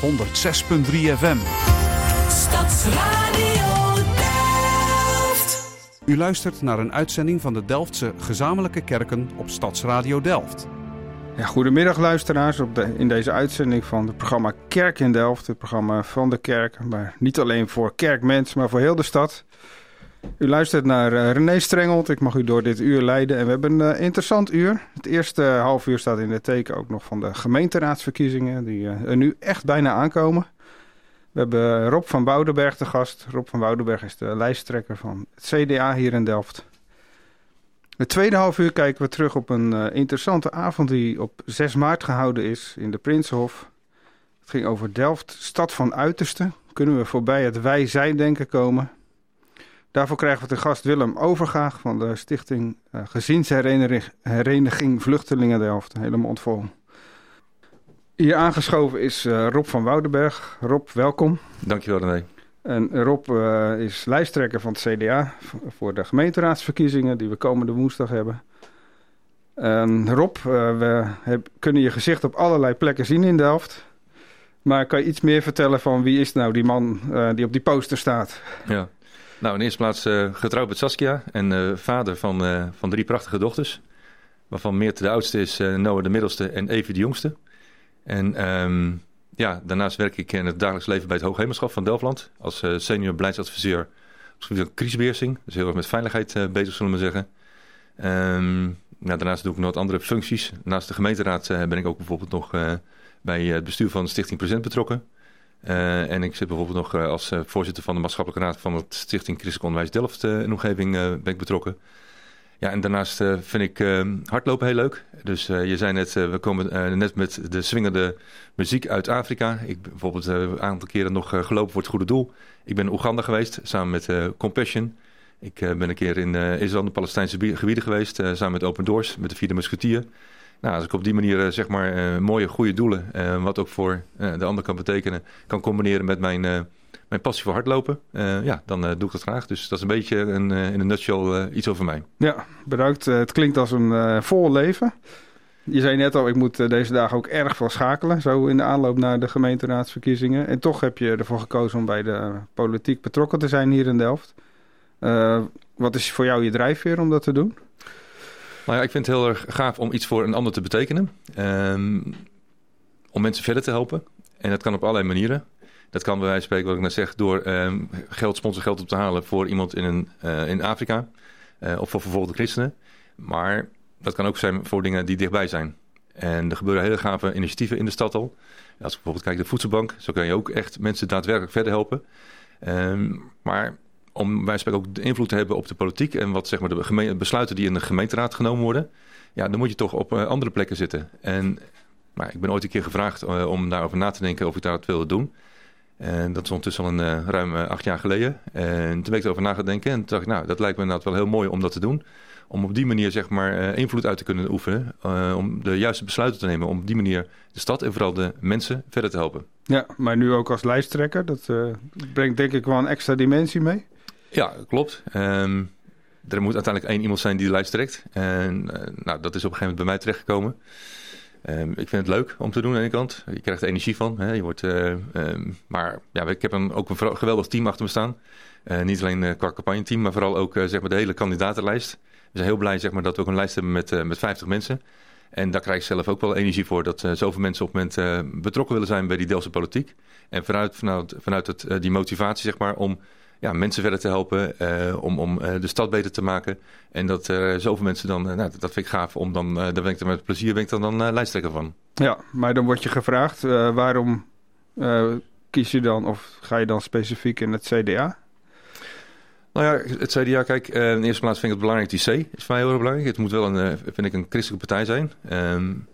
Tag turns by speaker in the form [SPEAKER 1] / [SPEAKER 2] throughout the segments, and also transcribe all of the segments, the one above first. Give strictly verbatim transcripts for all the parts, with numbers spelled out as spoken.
[SPEAKER 1] honderd zes punt drie F M.
[SPEAKER 2] Stadsradio Delft.
[SPEAKER 1] U luistert naar een uitzending van de Delftse Gezamenlijke Kerken op Stadsradio Delft.
[SPEAKER 3] Ja, goedemiddag luisteraars op de, in deze uitzending van het programma Kerk in Delft. Het programma van de kerk, maar niet alleen voor kerkmensen, maar voor heel de stad. U luistert naar uh, René Strengelt. Ik mag u door dit uur leiden. En we hebben een uh, interessant uur. Het eerste uh, half uur staat in het teken ook nog van de gemeenteraadsverkiezingen. Die uh, er nu echt bijna aankomen. We hebben Rob van Woudenberg te gast. Rob van Woudenberg is de lijsttrekker van het C D A hier in Delft. Het tweede half uur kijken we terug op een uh, interessante avond die op zes maart gehouden is in de Prinsenhof. Het ging over Delft, stad van uiterste. Kunnen we voorbij het wij-zij-denken komen. Daarvoor krijgen we te gast Willem Overgaag van de stichting uh, Gezinshereniging Vluchtelingen Delft. Hele mond vol. Hier aangeschoven is uh, Rob van Woudenberg. Rob, welkom.
[SPEAKER 4] Dankjewel René.
[SPEAKER 3] En Rob uh, is lijsttrekker van het C D A voor de gemeenteraadsverkiezingen die we komende woensdag hebben. En Rob, uh, we heb, kunnen je gezicht op allerlei plekken zien in Delft. Maar kan je iets meer vertellen van wie is nou die man uh, die op die poster staat?
[SPEAKER 4] Ja, nou in eerste plaats uh, getrouwd met Saskia en uh, vader van, uh, van drie prachtige dochters. Waarvan Meerte de oudste is, uh, Noah de middelste en Evie de jongste. En um, ja, daarnaast werk ik in het dagelijks leven bij het Hooghemelschap van Delftland. Als uh, senior beleidsadviseur op het gebied van crisisbeheersing. Dus heel erg met veiligheid uh, bezig, zullen we maar zeggen. Um, nou, daarnaast doe ik nog wat andere functies. Naast de gemeenteraad uh, ben ik ook bijvoorbeeld nog uh, bij het bestuur van de Stichting Present betrokken. Uh, en ik zit bijvoorbeeld nog uh, als uh, voorzitter van de maatschappelijke raad van het Stichting Christelijk Onderwijs Delft uh, in de omgeving uh, ben ik betrokken. Ja, en daarnaast uh, vind ik uh, hardlopen heel leuk. Dus uh, je zei net, uh, we komen uh, net met de swingende muziek uit Afrika. Ik ben bijvoorbeeld uh, een aantal keren nog uh, gelopen voor het goede doel. Ik ben in Oeganda geweest, samen met uh, Compassion. Ik uh, ben een keer in uh, Israël, de Palestijnse gebieden geweest, uh, samen met Open Doors, met de Vierde Musketier. Nou, als ik op die manier uh, zeg maar uh, mooie, goede doelen, uh, wat ook voor uh, de ander kan betekenen, kan combineren met mijn... Uh, Mijn passie voor hardlopen, uh, ja, dan uh, doe ik dat graag. Dus dat is een beetje een, uh, in een nutshell uh, iets over mij.
[SPEAKER 3] Ja, bedankt. Uh, het klinkt als een uh, vol leven. Je zei net al, ik moet uh, deze dagen ook erg veel schakelen. Zo in de aanloop naar de gemeenteraadsverkiezingen. En toch heb je ervoor gekozen om bij de uh, politiek betrokken te zijn hier in Delft. Uh, wat is voor jou je drijfveer om dat te doen?
[SPEAKER 4] Nou ja, ik vind het heel erg gaaf om iets voor een ander te betekenen. Um, om mensen verder te helpen. En dat kan op allerlei manieren. Dat kan bij wijze van spreken, wat ik net zeg, door um, geld, sponsorgeld op te halen voor iemand in, een, uh, in Afrika. Uh, of voor vervolgde christenen. Maar dat kan ook zijn voor dingen die dichtbij zijn. En er gebeuren hele gave initiatieven in de stad al. Als ik bijvoorbeeld kijk naar de voedselbank, zo kan je ook echt mensen daadwerkelijk verder helpen. Um, maar om bij wijze van spreken ook de invloed te hebben op de politiek en wat zeg maar de geme- besluiten die in de gemeenteraad genomen worden. Ja, dan moet je toch op uh, andere plekken zitten. En maar ik ben ooit een keer gevraagd uh, om daarover na te denken of ik daar wat wilde doen. En dat is ondertussen al een uh, ruim uh, acht jaar geleden. En toen ben ik erover na gaan denken. En toen dacht ik, nou, dat lijkt me inderdaad wel heel mooi om dat te doen. Om op die manier, zeg maar, uh, invloed uit te kunnen oefenen. Uh, om de juiste besluiten te nemen. Om op die manier de stad en vooral de mensen verder te helpen.
[SPEAKER 3] Ja, maar nu ook als lijsttrekker. Dat uh, brengt denk ik wel een extra dimensie mee.
[SPEAKER 4] Ja, klopt. Um, er moet uiteindelijk één iemand zijn die de lijst trekt. En uh, nou, dat is op een gegeven moment bij mij terechtgekomen. Um, ik vind het leuk om te doen aan de ene kant. Je krijgt er energie van. Hè. Je wordt, uh, um, maar ja, ik heb een, ook een geweldig team achter me staan. Uh, niet alleen uh, qua campagneteam, maar vooral ook uh, zeg maar de hele kandidatenlijst. We zijn heel blij zeg maar, dat we ook een lijst hebben met, uh, met vijftig mensen. En daar krijg ik zelf ook wel energie voor. Dat uh, zoveel mensen op het moment uh, betrokken willen zijn bij die Delftse politiek. En vanuit, vanuit, vanuit het, uh, die motivatie zeg maar, om ja, mensen verder te helpen. Uh, om om uh, de stad beter te maken. En dat uh, zoveel mensen dan, uh, nou, dat vind ik gaaf. Om dan, uh, daar ben ik er met plezier ben ik dan, dan uh, lijsttrekker van.
[SPEAKER 3] Ja, maar dan word je gevraagd. Uh, waarom uh, kies je dan of ga je dan specifiek in het C D A?
[SPEAKER 4] Nou ja, het C D A, kijk, uh, in de eerste plaats vind ik het belangrijk, die C is voor mij heel erg belangrijk. Het moet wel een, uh, vind ik, een christelijke partij zijn. Um,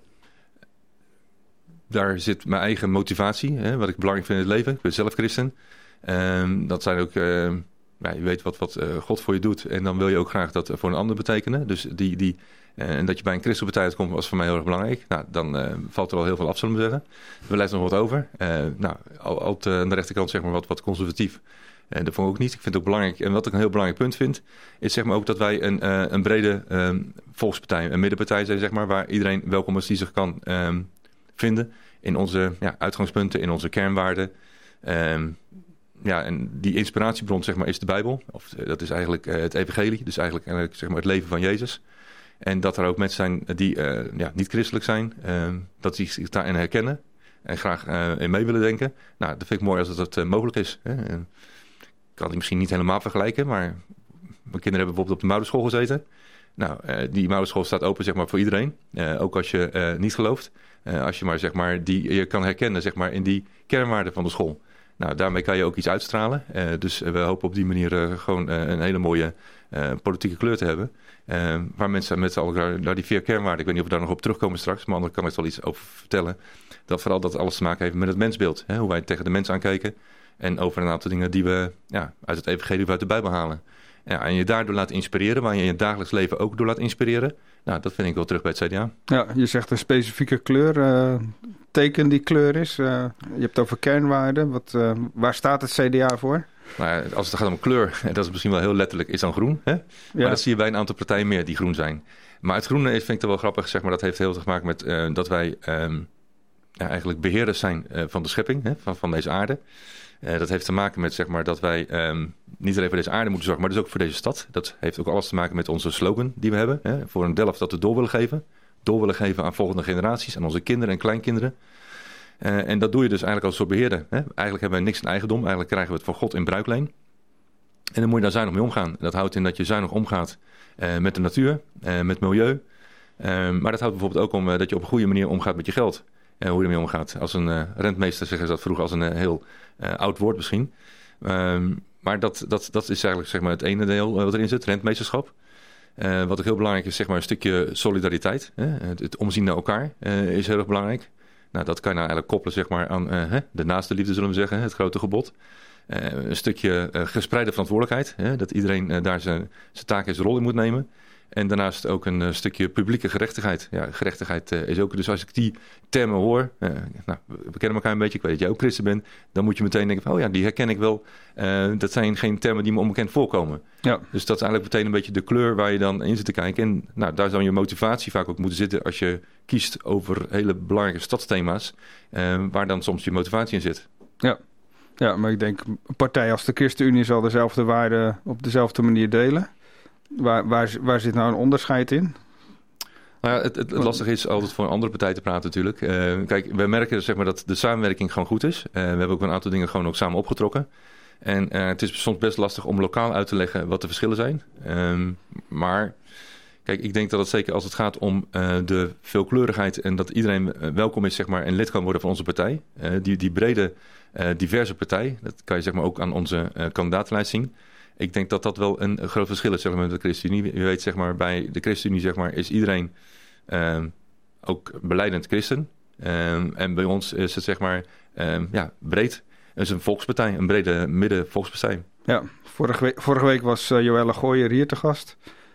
[SPEAKER 4] daar zit mijn eigen motivatie, hè, wat ik belangrijk vind in het leven. Ik ben zelf christen. Um, dat zijn ook, uh, ja, je weet wat, wat uh, God voor je doet. En dan wil je ook graag dat voor een ander betekenen. Dus die, die, uh, en dat je bij een christelijke partij uitkomt was voor mij heel erg belangrijk. Nou, dan uh, valt er al heel veel af, zullen we zeggen. Er blijft nog wat over. Uh, nou, al, al aan de rechterkant zeg maar wat, wat conservatief. En dat vond ik ook niet. Ik vind het ook belangrijk. En wat ik een heel belangrijk punt vind, is zeg maar ook dat wij een, uh, een brede um, volkspartij, een middenpartij zijn, zeg maar, waar iedereen welkom is die zich kan um, vinden in onze ja, uitgangspunten, in onze kernwaarden. Um, ja, en die inspiratiebron zeg maar, is de Bijbel. Of, uh, dat is eigenlijk uh, het evangelie, dus eigenlijk, eigenlijk zeg maar, het leven van Jezus. En dat er ook mensen zijn die uh, ja, niet christelijk zijn, uh, dat die zich daarin herkennen en graag uh, in mee willen denken. Nou, dat vind ik mooi als dat uh, mogelijk is. Hè. Ik kan het misschien niet helemaal vergelijken, maar mijn kinderen hebben bijvoorbeeld op de Mouderschool gezeten. Nou, uh, die Mouderschool staat open zeg maar, voor iedereen, uh, ook als je uh, niet gelooft. Uh, als je maar zeg maar die je kan herkennen zeg maar, in die kernwaarden van de school. Nou, daarmee kan je ook iets uitstralen. Uh, dus we hopen op die manier uh, gewoon uh, een hele mooie uh, politieke kleur te hebben. Uh, waar mensen met al naar die vier kernwaarden, ik weet niet of we daar nog op terugkomen straks, maar anders kan ik wel iets over vertellen. Dat vooral dat alles te maken heeft met het mensbeeld. Hè, hoe wij tegen de mens aankijken. En over een aantal dingen die we ja, uit het evangelie of uit de Bijbel halen. Ja, en je daardoor laat inspireren, waar je in je dagelijks leven ook door laat inspireren. Nou, dat vind ik wel terug bij het C D A.
[SPEAKER 3] Ja, je zegt een specifieke kleur. Uh, teken die kleur is. Uh, je hebt het over kernwaarden. Wat, uh, waar staat het C D A voor?
[SPEAKER 4] Nou ja, als het gaat om kleur, dat is misschien wel heel letterlijk, is dan groen. Hè? Maar
[SPEAKER 3] Ja.
[SPEAKER 4] dat zie je bij een aantal partijen meer die groen zijn. Maar het groene is, vind ik er wel grappig, zeg maar, dat heeft heel veel te maken met uh, dat wij um, ja, eigenlijk beheerders zijn uh, van de schepping, hè, van, van deze aarde. Uh, dat heeft te maken met zeg maar, dat wij um, niet alleen voor deze aarde moeten zorgen, maar dus ook voor deze stad. Dat heeft ook alles te maken met onze slogan die we hebben. Hè, voor een Delft dat we door willen geven. Door willen geven aan volgende generaties, aan onze kinderen en kleinkinderen. Uh, en dat doe je dus eigenlijk als soort beheerder. Hè. Eigenlijk hebben we niks in eigendom. Eigenlijk krijgen we het van God in bruikleen. En dan moet je daar zuinig mee omgaan. Dat houdt in dat je zuinig omgaat uh, met de natuur, uh, met milieu. Uh, maar dat houdt bijvoorbeeld ook om uh, dat je op een goede manier omgaat met je geld. Uh, hoe je ermee omgaat. Als een uh, rentmeester zeggen ze dat vroeger als een uh, heel uh, oud woord misschien. Um, maar dat, dat, dat is eigenlijk zeg maar, het ene deel uh, wat erin zit, rentmeesterschap. Uh, wat ook heel belangrijk is, zeg maar, een stukje solidariteit. Hè? Het, het omzien naar elkaar uh, is heel erg belangrijk. Nou, dat kan je nou eigenlijk koppelen zeg maar, aan uh, hè, de naaste liefde, zullen we zeggen, het grote gebod. Uh, een stukje uh, gespreide verantwoordelijkheid. Hè? Dat iedereen uh, daar zijn, zijn taak en zijn rol in moet nemen. En daarnaast ook een uh, stukje publieke gerechtigheid. Ja, gerechtigheid uh, is ook... Dus als ik die termen hoor... Uh, nou, we kennen elkaar een beetje. Ik weet dat jij ook christen bent. Dan moet je meteen denken van... Oh ja, die herken ik wel. Uh, dat zijn geen termen die me onbekend voorkomen. Ja. Dus dat is eigenlijk meteen een beetje de kleur waar je dan in zit te kijken. En nou, daar zou je motivatie vaak ook moeten zitten... als je kiest over hele belangrijke stadsthema's... Uh, waar dan soms je motivatie in zit.
[SPEAKER 3] Ja. Ja, maar ik denk... Een partij als de ChristenUnie zal dezelfde waarden op dezelfde manier delen... Waar, waar, waar zit nou een onderscheid in?
[SPEAKER 4] Nou ja, het, het, het lastige is altijd voor een andere partij te praten natuurlijk. Uh, kijk, we merken zeg maar, dat de samenwerking gewoon goed is. Uh, we hebben ook een aantal dingen gewoon ook samen opgetrokken. En uh, het is soms best lastig om lokaal uit te leggen wat de verschillen zijn. Um, maar kijk, ik denk dat het zeker als het gaat om uh, de veelkleurigheid... en dat iedereen welkom is zeg maar, en lid kan worden van onze partij. Uh, die, die brede, uh, diverse partij, dat kan je zeg maar, ook aan onze uh, kandidatenlijst zien... Ik denk dat dat wel een groot verschil is zeg maar, met de ChristenUnie. Je weet, zeg maar, bij de ChristenUnie zeg maar, is iedereen um, ook belijdend christen. Um, en bij ons is het zeg maar, um, ja, breed. Het is een volkspartij, een brede middenvolkspartij.
[SPEAKER 3] Ja, vorige week, vorige week was uh, Joelle Gooijer hier te gast.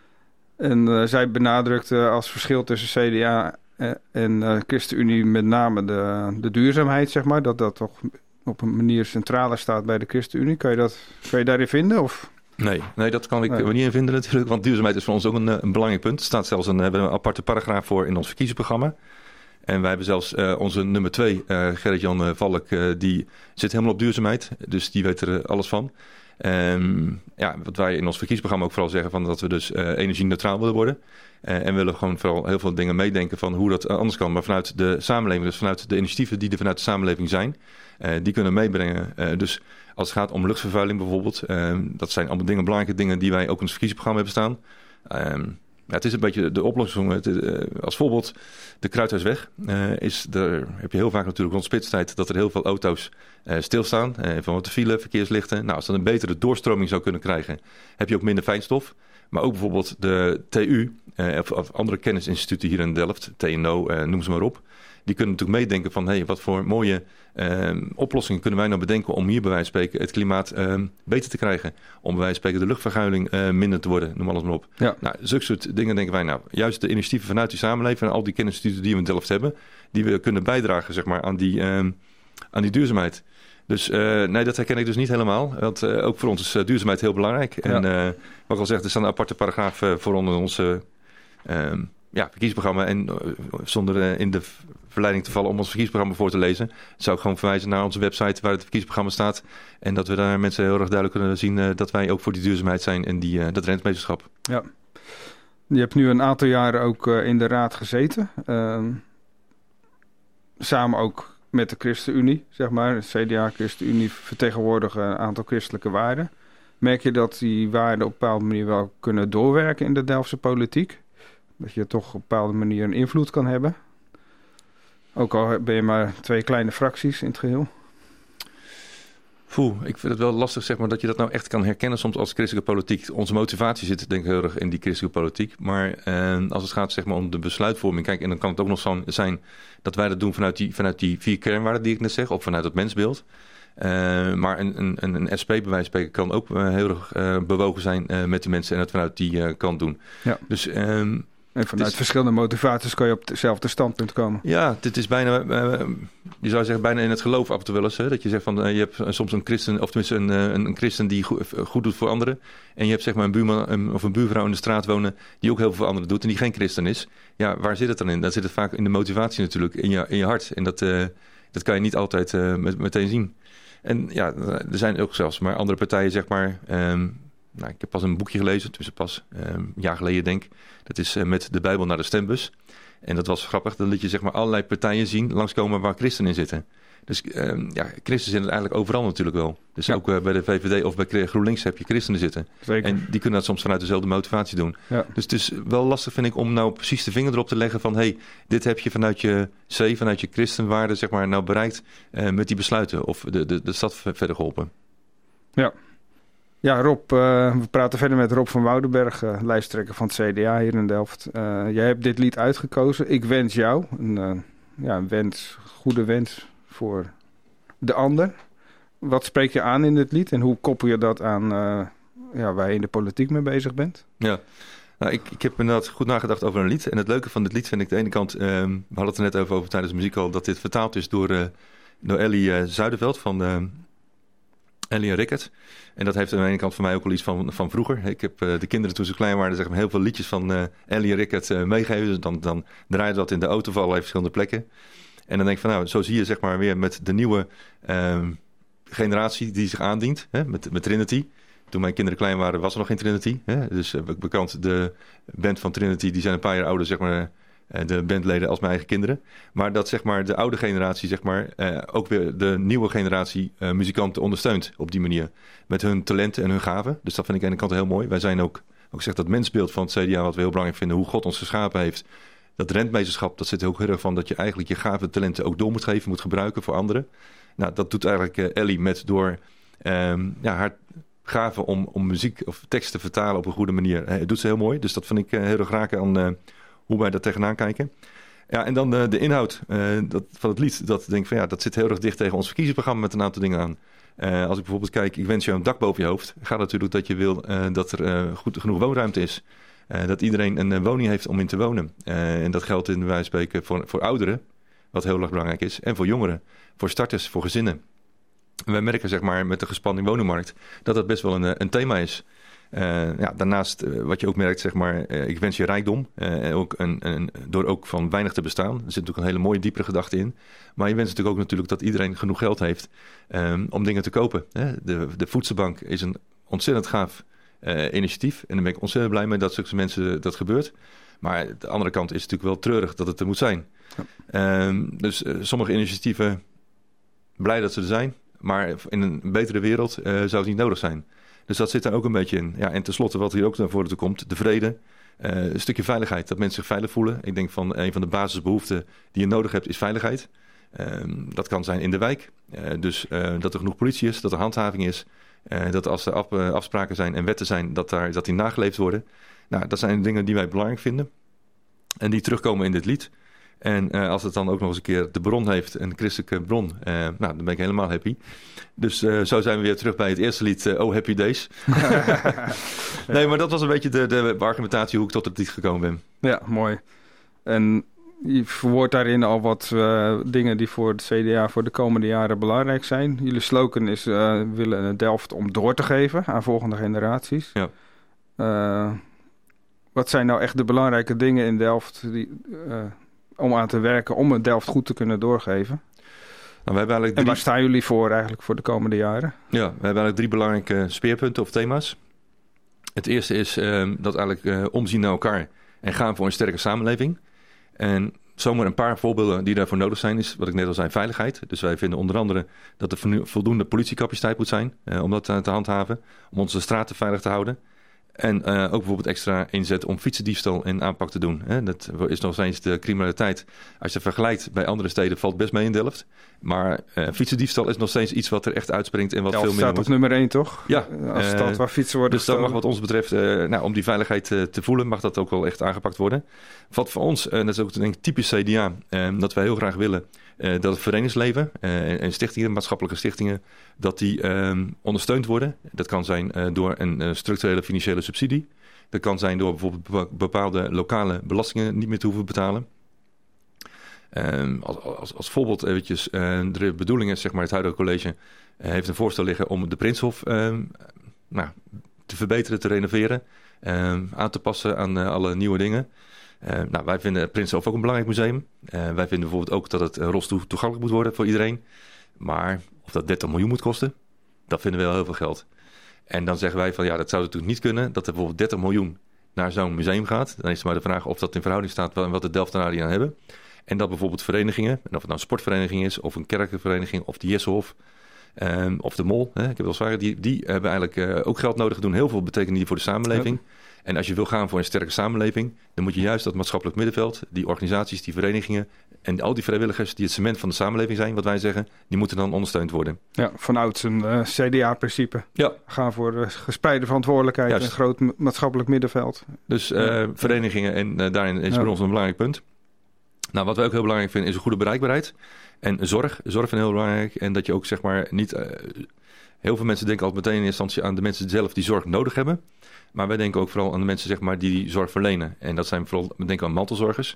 [SPEAKER 3] En uh, zij benadrukte als verschil tussen C D A en uh, ChristenUnie met name de, de duurzaamheid, zeg maar. Dat dat toch op een manier centraler staat bij de ChristenUnie. Kan je, dat, kan je daarin vinden? Of?
[SPEAKER 4] Nee, nee, dat kan ik
[SPEAKER 3] nee.
[SPEAKER 4] niet in vinden natuurlijk. Want duurzaamheid is voor ons ook een, een belangrijk punt. Er staat zelfs een, we hebben een aparte paragraaf voor in ons verkiezingsprogramma. En wij hebben zelfs uh, onze nummer twee, uh, Gerrit-Jan Valk, uh, die zit helemaal op duurzaamheid. Dus die weet er uh, alles van. Um, ja, wat wij in ons verkiezingsprogramma ook vooral zeggen, van dat we dus uh, energie-neutraal willen worden. Uh, en willen gewoon vooral heel veel dingen meedenken van hoe dat anders kan. Maar vanuit de samenleving, dus vanuit de initiatieven die er vanuit de samenleving zijn, uh, die kunnen meebrengen. Uh, dus als het gaat om luchtvervuiling bijvoorbeeld, uh, dat zijn allemaal dingen, belangrijke dingen die wij ook in ons verkiezingsprogramma hebben staan. Um, Ja, het is een beetje de oplossing. Het, uh, als voorbeeld, de Kruidhuisweg uh, is er, heb je heel vaak natuurlijk rond spitstijd dat er heel veel auto's uh, stilstaan. Uh, van wat de file, verkeerslichten. Nou, als dat een betere doorstroming zou kunnen krijgen, heb je ook minder fijnstof. Maar ook bijvoorbeeld de T U uh, of, of andere kennisinstituten hier in Delft, T N O, uh, noem ze maar op. Die kunnen natuurlijk meedenken van hey, wat voor mooie uh, oplossingen kunnen wij nou bedenken om hier bij wijze van spreken het klimaat uh, beter te krijgen. Om bij wijze van spreken de luchtvervuiling uh, minder te worden, noem alles maar op. Ja. Nou, zulke soort dingen denken wij nou, juist de initiatieven vanuit die samenleving en al die kennisinstituten die we in Delft hebben, die we kunnen bijdragen zeg maar, aan, die, uh, aan die duurzaamheid. Dus uh, nee, dat herken ik dus niet helemaal. Want uh, ook voor ons is uh, duurzaamheid heel belangrijk. Ja. En uh, wat ik al zeg, er staan een aparte paragraaf uh, voor onder onze uh, ja, verkiezingsprogramma. En uh, zonder uh, in de verleiding te vallen om ons verkiezingsprogramma voor te lezen, zou ik gewoon verwijzen naar onze website waar het verkiezingsprogramma staat. En dat we daar mensen heel erg duidelijk kunnen zien uh, dat wij ook voor die duurzaamheid zijn en die, uh, dat rentmeesterschap.
[SPEAKER 3] Ja. Je hebt nu een aantal jaren ook uh, in de raad gezeten. Uh, samen ook met de ChristenUnie, zeg maar. De C D A, ChristenUnie vertegenwoordigen een aantal christelijke waarden. Merk je dat die waarden op een bepaalde manier wel kunnen doorwerken in de Delftse politiek? Dat je toch op een bepaalde manier een invloed kan hebben? Ook al ben je maar twee kleine fracties in het geheel.
[SPEAKER 4] Poeh, ik vind het wel lastig zeg maar, dat je dat nou echt kan herkennen soms als christelijke politiek. Onze motivatie zit denk ik heel erg in die christelijke politiek. Maar eh, als het gaat zeg maar, om de besluitvorming, kijk, en dan kan het ook nog zo zijn dat wij dat doen vanuit die, vanuit die vier kernwaarden die ik net zeg, of vanuit het mensbeeld. Uh, maar een, een, een S P bij wijze van spreken kan ook uh, heel erg uh, bewogen zijn uh, met die mensen en het vanuit die uh, kant doen.
[SPEAKER 3] Ja.
[SPEAKER 4] Dus... Um,
[SPEAKER 3] En vanuit
[SPEAKER 4] is,
[SPEAKER 3] verschillende motivaties kan je op hetzelfde standpunt komen.
[SPEAKER 4] Ja, dit is bijna, uh, je zou zeggen bijna in het geloof af en toe wel eens. Hè? Dat je zegt van, uh, je hebt soms een christen, of tenminste een, een, een christen die goed, goed doet voor anderen. En je hebt zeg maar een buurman een, of een buurvrouw in de straat wonen die ook heel veel voor anderen doet en die geen christen is. Ja, waar zit het dan in? Dan zit het vaak in de motivatie natuurlijk, in je, in je hart. En dat, uh, dat kan je niet altijd uh, met, meteen zien. En ja, er zijn ook zelfs maar andere partijen zeg maar... Um, Nou, ik heb pas een boekje gelezen, tussen pas uh, een jaar geleden denk ik. Dat is uh, met de Bijbel naar de stembus. En dat was grappig, dan liet je zeg maar allerlei partijen zien langskomen waar christenen in zitten. Dus uh, ja, christenen zitten eigenlijk overal natuurlijk wel. Dus ja. ook uh, bij de V V D of bij GroenLinks heb je christenen zitten.
[SPEAKER 3] Zeker.
[SPEAKER 4] En die kunnen dat soms vanuit dezelfde motivatie doen.
[SPEAKER 3] Ja.
[SPEAKER 4] Dus het is wel lastig vind ik om nou precies de vinger erop te leggen van... hé, hey, dit heb je vanuit je C, vanuit je christenwaarde zeg maar nou bereikt uh, met die besluiten. Of de, de, de stad verder geholpen.
[SPEAKER 3] Ja. Ja, Rob, uh, we praten verder met Rob van Woudenberg, uh, lijsttrekker van het C D A hier in Delft. Uh, jij hebt dit lied uitgekozen. Ik wens jou een, uh, ja, een wens, goede wens voor de ander. Wat spreek je aan in dit lied en hoe koppel je dat aan uh, ja, waar je in de politiek mee bezig bent?
[SPEAKER 4] Ja, nou, ik, ik heb inderdaad goed nagedacht over een lied. En het leuke van dit lied vind ik de ene kant, uh, we hadden het er net over, over tijdens de muziek al, dat dit vertaald is door, uh, door Ellie uh, Zuiderveld van... Uh, Ellie en Rickert. En dat heeft aan de ene kant voor mij ook wel iets van, van vroeger. Ik heb uh, de kinderen toen ze klein waren zeg maar, heel veel liedjes van uh, Ellie en Rickert uh, meegegeven. Dus dan, dan draaide dat in de auto voor allerlei verschillende plekken. En dan denk ik van nou, zo zie je zeg maar weer met de nieuwe uh, generatie die zich aandient. Hè, met, met Trinity. Toen mijn kinderen klein waren was er nog geen Trinity. Hè. Dus uh, bekend de band van Trinity, die zijn een paar jaar ouder zeg maar... de bandleden als mijn eigen kinderen. Maar dat zeg maar de oude generatie zeg maar uh, ook weer de nieuwe generatie uh, muzikanten ondersteunt op die manier. Met hun talenten en hun gaven. Dus dat vind ik aan de ene kant heel mooi. Wij zijn ook, ook zeg dat mensbeeld van het C D A wat we heel belangrijk vinden. Hoe God ons geschapen heeft. Dat rentmeesterschap, dat zit heel erg van dat je eigenlijk je gaven talenten ook door moet geven, moet gebruiken voor anderen. Nou, dat doet eigenlijk uh, Ellie met door um, ja, haar gaven om, om muziek of tekst te vertalen op een goede manier. Uh, doet ze heel mooi. Dus dat vind ik uh, heel erg raken aan... Uh, hoe wij daar tegenaan kijken. Ja, en dan de, de inhoud uh, dat, van het lied. Dat denk ik van ja, dat zit heel erg dicht tegen ons verkiezingsprogramma met een aantal dingen aan. Uh, als ik bijvoorbeeld kijk, ik wens jou een dak boven je hoofd. Gaat natuurlijk dat je wil uh, dat er uh, goed genoeg woonruimte is. Uh, dat iedereen een uh, woning heeft om in te wonen. Uh, en dat geldt in wijze van spreken voor, voor ouderen, wat heel erg belangrijk is. En voor jongeren, voor starters, voor gezinnen. En wij merken zeg maar met de gespannen woningmarkt dat dat best wel een, een thema is. Uh, ja, daarnaast, uh, wat je ook merkt, zeg maar, uh, ik wens je rijkdom. Uh, en ook een, een, door ook van weinig te bestaan. Er zit natuurlijk een hele mooie, diepere gedachte in. Maar je wenst natuurlijk ook natuurlijk dat iedereen genoeg geld heeft um, om dingen te kopen. Hè? De, de voedselbank is een ontzettend gaaf uh, initiatief. En daar ben ik ontzettend blij mee dat zulke mensen dat gebeurt. Maar de andere kant is het natuurlijk wel treurig dat het er moet zijn. Ja. Um, dus uh, sommige initiatieven, blij dat ze er zijn. Maar in een betere wereld uh, zou het niet nodig zijn. Dus dat zit daar ook een beetje in. Ja, en tenslotte wat hier ook naar voren toe komt, de vrede. Uh, een stukje veiligheid, dat mensen zich veilig voelen. Ik denk van een van de basisbehoeften die je nodig hebt is veiligheid. Uh, dat kan zijn in de wijk. Uh, dus uh, dat er genoeg politie is, dat er handhaving is. Uh, dat als er af, uh, afspraken zijn en wetten zijn, dat, daar, dat die nageleefd worden. Nou, dat zijn dingen die wij belangrijk vinden. En die terugkomen in dit lied. En uh, als het dan ook nog eens een keer de bron heeft, een christelijke bron, uh, nou, dan ben ik helemaal happy. Dus uh, zo zijn we weer terug bij het eerste lied, uh, Oh Happy Days. Nee, maar dat was een beetje de, de argumentatie hoe ik tot het lied gekomen ben.
[SPEAKER 3] Ja, mooi. En je verwoordt daarin al wat uh, dingen die voor het C D A voor de komende jaren belangrijk zijn. Jullie slogan is, uh, willen Delft om door te geven aan volgende generaties.
[SPEAKER 4] Ja.
[SPEAKER 3] Uh, wat zijn nou echt de belangrijke dingen in Delft die... Uh, om aan te werken om het Delft goed te kunnen doorgeven.
[SPEAKER 4] Nou, we hebben eigenlijk
[SPEAKER 3] En
[SPEAKER 4] drie...
[SPEAKER 3] waar staan jullie voor eigenlijk voor de komende jaren?
[SPEAKER 4] Ja, we hebben eigenlijk drie belangrijke speerpunten of thema's. Het eerste is uh, dat eigenlijk uh, omzien naar elkaar en gaan voor een sterke samenleving. En zomaar een paar voorbeelden die daarvoor nodig zijn, is wat ik net al zei, veiligheid. Dus wij vinden onder andere dat er voldoende politiecapaciteit moet zijn uh, om dat uh, te handhaven, om onze straten veilig te houden. En uh, ook bijvoorbeeld extra inzet om fietsendiefstal en aanpak te doen. Hè. Dat is nog steeds de criminaliteit. Als je vergelijkt bij andere steden valt best mee in Delft. Maar uh, fietsendiefstal is nog steeds iets wat er echt uitspringt en wat
[SPEAKER 3] Delft
[SPEAKER 4] veel meer
[SPEAKER 3] staat
[SPEAKER 4] moet.
[SPEAKER 3] op nummer één, toch?
[SPEAKER 4] Ja.
[SPEAKER 3] Als stad uh, waar fietsen worden
[SPEAKER 4] Dus dat mag wat ons betreft, uh, nou, om die veiligheid uh, te voelen, mag dat ook wel echt aangepakt worden. Wat voor ons, uh, dat is ook denk ik typisch C D A, uh, dat wij heel graag willen uh, dat het verenigingsleven uh, en, en stichtingen, maatschappelijke stichtingen, dat die uh, ondersteund worden. Dat kan zijn uh, door een uh, structurele financiële subsidie. Dat kan zijn door bijvoorbeeld bepaalde lokale belastingen niet meer te hoeven betalen. Um, als, als, als voorbeeld eventjes, uh, de bedoeling is, zeg maar, het huidige college uh, heeft een voorstel liggen om de Prinshof uh, nou, te verbeteren, te renoveren, uh, aan te passen aan uh, alle nieuwe dingen. Uh, nou, wij vinden Prinshof ook een belangrijk museum. Uh, wij vinden bijvoorbeeld ook dat het uh, rolstoel toegankelijk moet worden voor iedereen. Maar of dat dertig miljoen moet kosten, dat vinden we wel heel veel geld. En dan zeggen wij van ja, dat zou natuurlijk niet kunnen dat er bijvoorbeeld dertig miljoen naar zo'n museum gaat. Dan is het maar de vraag of dat in verhouding staat en wat de Delftenaren aan hebben. En dat bijvoorbeeld verenigingen, en of het nou een sportvereniging is, of een kerkenvereniging, of de Jesselhof, um, of de Mol, hè, ik heb wel eens vragen, die, die hebben eigenlijk uh, ook geld nodig, doen heel veel betekenen die voor de samenleving. Ja. En als je wil gaan voor een sterke samenleving, dan moet je juist dat maatschappelijk middenveld, die organisaties, die verenigingen en al die vrijwilligers die het cement van de samenleving zijn, wat wij zeggen, die moeten dan ondersteund worden.
[SPEAKER 3] Ja, vanouds een uh, C D A-principe.
[SPEAKER 4] Ja.
[SPEAKER 3] Gaan voor uh, gespreide verantwoordelijkheid en een groot ma- maatschappelijk middenveld.
[SPEAKER 4] Dus uh, ja. verenigingen en uh, daarin is ja. voor ons een belangrijk punt. Nou, wat wij ook heel belangrijk vinden is een goede bereikbaarheid. En zorg. Zorg vind ik heel belangrijk. En dat je ook zeg maar niet... Uh, heel veel mensen denken altijd meteen in eerste instantie aan de mensen zelf die zorg nodig hebben. Maar wij denken ook vooral aan de mensen zeg maar, die die zorg verlenen. En dat zijn vooral, we denken aan mantelzorgers.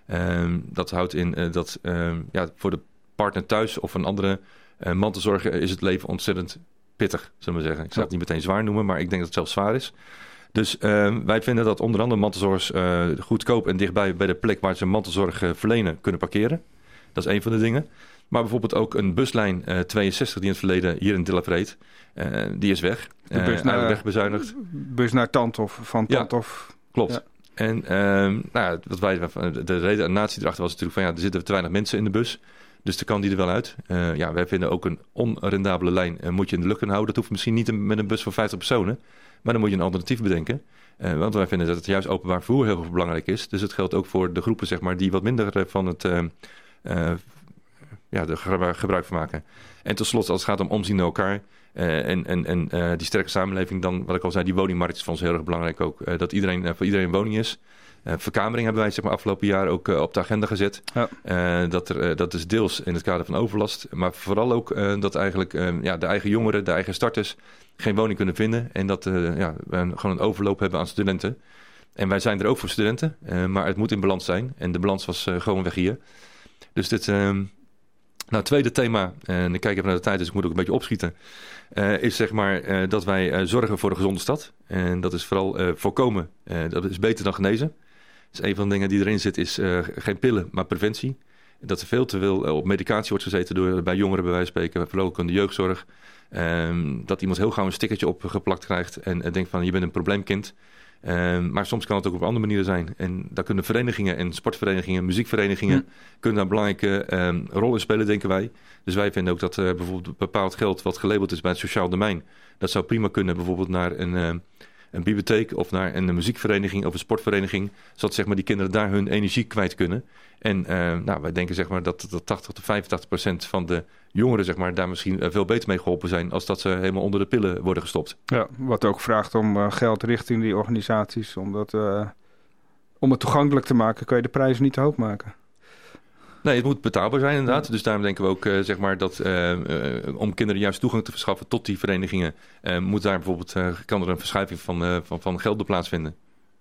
[SPEAKER 4] Um, dat houdt in uh, dat um, ja, voor de partner thuis of een andere uh, mantelzorger is het leven ontzettend pittig, zullen we zeggen. Ik zal het niet meteen zwaar noemen, maar ik denk dat het zelfs zwaar is. Dus uh, wij vinden dat onder andere mantelzorgers uh, goedkoop en dichtbij bij de plek waar ze mantelzorg uh, verlenen kunnen parkeren. Dat is een van de dingen. Maar bijvoorbeeld ook een buslijn uh, tweeënzestig die in het verleden hier in Delft reed, uh, die is weg.
[SPEAKER 3] De bus uh, naar,
[SPEAKER 4] wegbezuinigd.
[SPEAKER 3] Bus naar Tanthof, van Tanthof.
[SPEAKER 4] Ja, klopt. Ja. En uh, nou, wat wij, de redenatie erachter was natuurlijk van ja, er zitten te weinig mensen in de bus. Dus dan kan die er wel uit. Uh, ja, wij vinden ook een onrendabele lijn uh, moet je in de lucht kunnen houden. Dat hoeft misschien niet met een bus van vijftig personen. Maar dan moet je een alternatief bedenken. Uh, want wij vinden dat het juist openbaar vervoer heel erg belangrijk is. Dus het geldt ook voor de groepen zeg maar, die wat minder uh, van het uh, uh, ja, de gebruik van maken. En tot slot, als het gaat om omzien naar elkaar uh, en, en, en uh, die sterke samenleving, dan wat ik al zei, die woningmarkt is voor ons heel erg belangrijk ook. Uh, dat iedereen, uh, voor iedereen een woning is. Uh, verkamering hebben wij zeg maar, afgelopen jaar ook uh, op de agenda gezet. Ja. Uh, dat, er, uh, dat is deels in het kader van overlast. Maar vooral ook uh, dat eigenlijk uh, ja, de eigen jongeren, de eigen starters geen woning kunnen vinden. En dat uh, ja, we een, gewoon een overloop hebben aan studenten. En wij zijn er ook voor studenten. Uh, maar het moet in balans zijn. En de balans was uh, gewoon weg hier. Dus dit... Uh, nou, het tweede thema, en ik kijk even naar de tijd, dus ik moet ook een beetje opschieten, uh, is zeg maar uh, dat wij uh, zorgen voor een gezonde stad. En dat is vooral uh, voorkomen, uh, dat is beter dan genezen. Dus een van de dingen die erin zit is uh, geen pillen, maar preventie. Dat er veel te veel uh, op medicatie wordt gezeten door, bij jongeren bij wijze van spreken, vooral ook in de jeugdzorg. Um, dat iemand heel gauw een stickertje opgeplakt krijgt en uh, denkt van je bent een probleemkind. Um, maar soms kan het ook op andere manieren zijn. En daar kunnen verenigingen en sportverenigingen, muziekverenigingen, hm. kunnen daar een belangrijke um, rol in spelen, denken wij. Dus wij vinden ook dat uh, bijvoorbeeld bepaald geld wat gelabeld is bij het sociaal domein, dat zou prima kunnen bijvoorbeeld naar een, uh, een bibliotheek of naar een muziekvereniging of een sportvereniging, zodat zeg maar, die kinderen daar hun energie kwijt kunnen. En uh, nou, wij denken zeg maar, dat, dat tachtig tot vijfentachtig procent van de jongeren zeg maar, daar misschien uh, veel beter mee geholpen zijn als dat ze helemaal onder de pillen worden gestopt.
[SPEAKER 3] Ja, wat ook vraagt om uh, geld richting die organisaties. Omdat, uh, om het toegankelijk te maken kun je de prijzen niet te hoog maken.
[SPEAKER 4] Nee, het moet betaalbaar zijn inderdaad. Ja. Dus daarom denken we ook uh, zeg maar, dat uh, uh, om kinderen juist toegang te verschaffen tot die verenigingen, uh, moet daar bijvoorbeeld, uh, kan er een verschuiving van, uh, van, van geld plaatsvinden.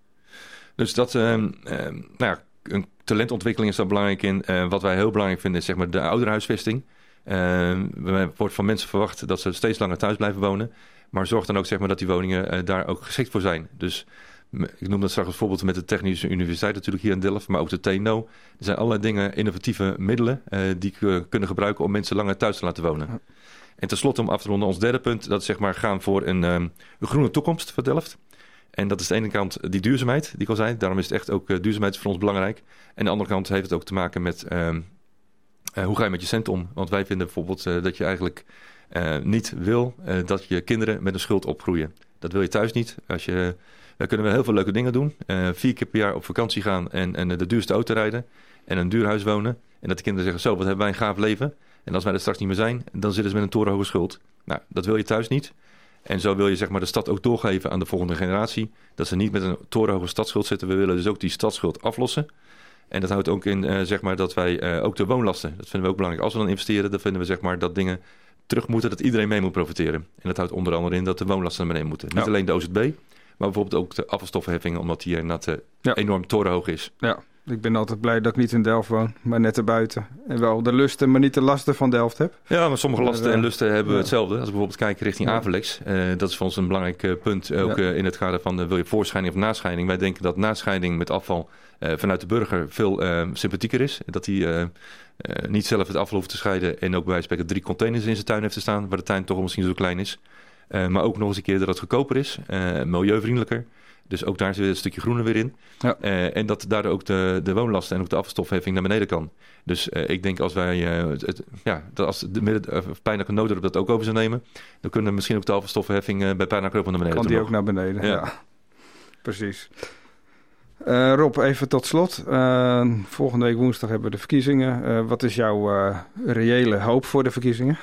[SPEAKER 4] Dus dat, uh, uh, nou ja, een talentontwikkeling is daar belangrijk in. Uh, wat wij heel belangrijk vinden is zeg maar, de ouderhuisvesting. Uh, er wordt van mensen verwacht dat ze steeds langer thuis blijven wonen. Maar zorg dan ook zeg maar, dat die woningen uh, daar ook geschikt voor zijn. Dus Ik noem dat straks als voorbeeld met de Technische Universiteit natuurlijk hier in Delft, maar ook de T N O. Er zijn allerlei dingen, innovatieve middelen uh, die we kunnen gebruiken om mensen langer thuis te laten wonen. En tenslotte om af te ronden ons derde punt, dat is zeg maar gaan voor een, um, een groene toekomst voor Delft. En dat is aan de ene kant die duurzaamheid, die ik al zei. Daarom is het echt ook uh, duurzaamheid voor ons belangrijk. En aan de andere kant heeft het ook te maken met um, uh, hoe ga je met je cent om. Want wij vinden bijvoorbeeld uh, dat je eigenlijk uh, niet wil uh, dat je kinderen met een schuld opgroeien. Dat wil je thuis niet. Als je, daar kunnen we heel veel leuke dingen doen. Uh, vier keer per jaar op vakantie gaan en, en de duurste auto rijden. En een duur huis wonen. En dat de kinderen zeggen, zo, wat hebben wij een gaaf leven. En als wij er straks niet meer zijn, dan zitten ze met een torenhoge schuld. Nou, dat wil je thuis niet. En zo wil je zeg maar de stad ook doorgeven aan de volgende generatie. Dat ze niet met een torenhoge stadsschuld zitten. We willen dus ook die stadsschuld aflossen. En dat houdt ook in uh, zeg maar dat wij uh, ook de woonlasten. Dat vinden we ook belangrijk. Als we dan investeren, dan vinden we zeg maar dat dingen terug moeten. Dat iedereen mee moet profiteren. En dat houdt onder andere in dat de woonlasten naar beneden moeten. Ja. Niet alleen de O Z B, maar bijvoorbeeld ook de afvalstoffenheffing. Omdat die inderdaad uh, ja. enorm torenhoog is.
[SPEAKER 3] Ja. Ik ben altijd blij dat ik niet in Delft woon, maar net erbuiten. En wel de lusten, maar niet de lasten van Delft heb.
[SPEAKER 4] Ja, maar sommige lasten maar, uh, en lusten hebben we ja. hetzelfde. Als we bijvoorbeeld kijken richting ja. Avelex. Uh, dat is voor ons een belangrijk uh, punt. Ook ja. uh, in het kader van uh, wil je voorscheiding of nascheiding. Wij denken dat nascheiding met afval uh, vanuit de burger veel uh, sympathieker is. Dat hij uh, uh, niet zelf het afval hoeft te scheiden. En ook bij wijze van spreken drie containers in zijn tuin heeft te staan. Waar de tuin toch misschien zo klein is. Uh, maar ook nog eens een keer dat het goedkoper is. Uh, milieuvriendelijker. Dus ook daar zit een stukje groener weer in. Ja. Uh, en dat daardoor ook de, de woonlasten en ook de afvalstofheffing naar beneden kan. Dus uh, ik denk als wij, uh, het, het, ja, dat als de midden, uh, Pijnacker Noodorp dat ook over zou nemen, dan kunnen misschien ook de afvalstoffenheffing uh, bij Pijnacker ook naar beneden.
[SPEAKER 3] Kan die ook naar beneden, ja. ja. Precies. Uh, Rob, even tot slot. Uh, volgende week woensdag hebben we de verkiezingen. Uh, wat is jouw uh, reële hoop voor de verkiezingen?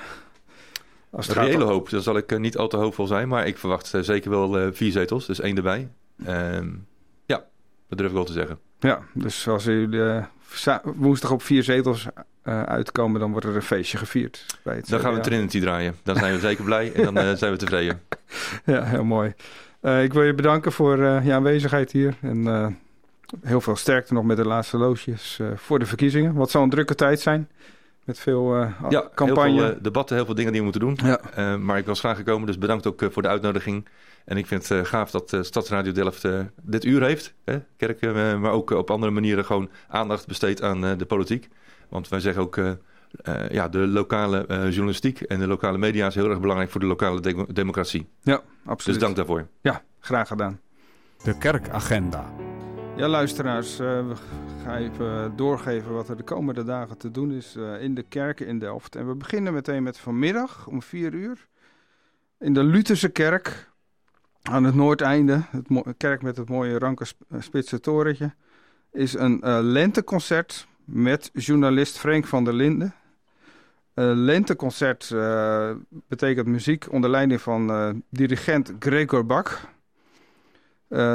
[SPEAKER 4] Als het reële gaat... hoop, dan zal ik uh, niet al te hoopvol zijn, maar ik verwacht uh, zeker wel uh, vier zetels, dus één erbij. Um, ja, dat durf ik wel te zeggen.
[SPEAKER 3] Ja, dus als jullie uh, woensdag op vier zetels uh, uitkomen, dan wordt er een feestje gevierd. Bij het
[SPEAKER 4] dan gaan we Trinity draaien. Dan zijn we zeker blij en dan uh, zijn we tevreden.
[SPEAKER 3] Ja, heel mooi. Uh, ik wil je bedanken voor uh, je aanwezigheid hier. En uh, heel veel sterkte nog met de laatste loodjes uh, voor de verkiezingen. Wat zal een drukke tijd zijn. Met veel uh,
[SPEAKER 4] ja,
[SPEAKER 3] campagne.
[SPEAKER 4] Heel veel uh, debatten, heel veel dingen die we moeten doen. Ja. Uh, maar ik was graag gekomen, dus bedankt ook uh, voor de uitnodiging. En ik vind het uh, gaaf dat uh, Stadsradio Delft uh, dit uur heeft. Hè, kerk, uh, maar ook uh, op andere manieren gewoon aandacht besteedt aan uh, de politiek. Want wij zeggen ook, uh, uh, ja, de lokale uh, journalistiek en de lokale media is heel erg belangrijk voor de lokale de- democratie.
[SPEAKER 3] Ja, absoluut.
[SPEAKER 4] Dus dank daarvoor.
[SPEAKER 3] Ja, graag gedaan.
[SPEAKER 1] De kerkagenda.
[SPEAKER 3] Ja, luisteraars, uh, we gaan even doorgeven wat er de komende dagen te doen is uh, in de kerken in Delft. En we beginnen meteen met vanmiddag om vier uur in de Lutherse kerk aan het noordeinde, het mo- kerk met het mooie ranke sp- spitse torentje, is een uh, lenteconcert met journalist Frank van der Linden. Een lenteconcert uh, betekent muziek onder leiding van uh, dirigent Gregor Bach. Uh,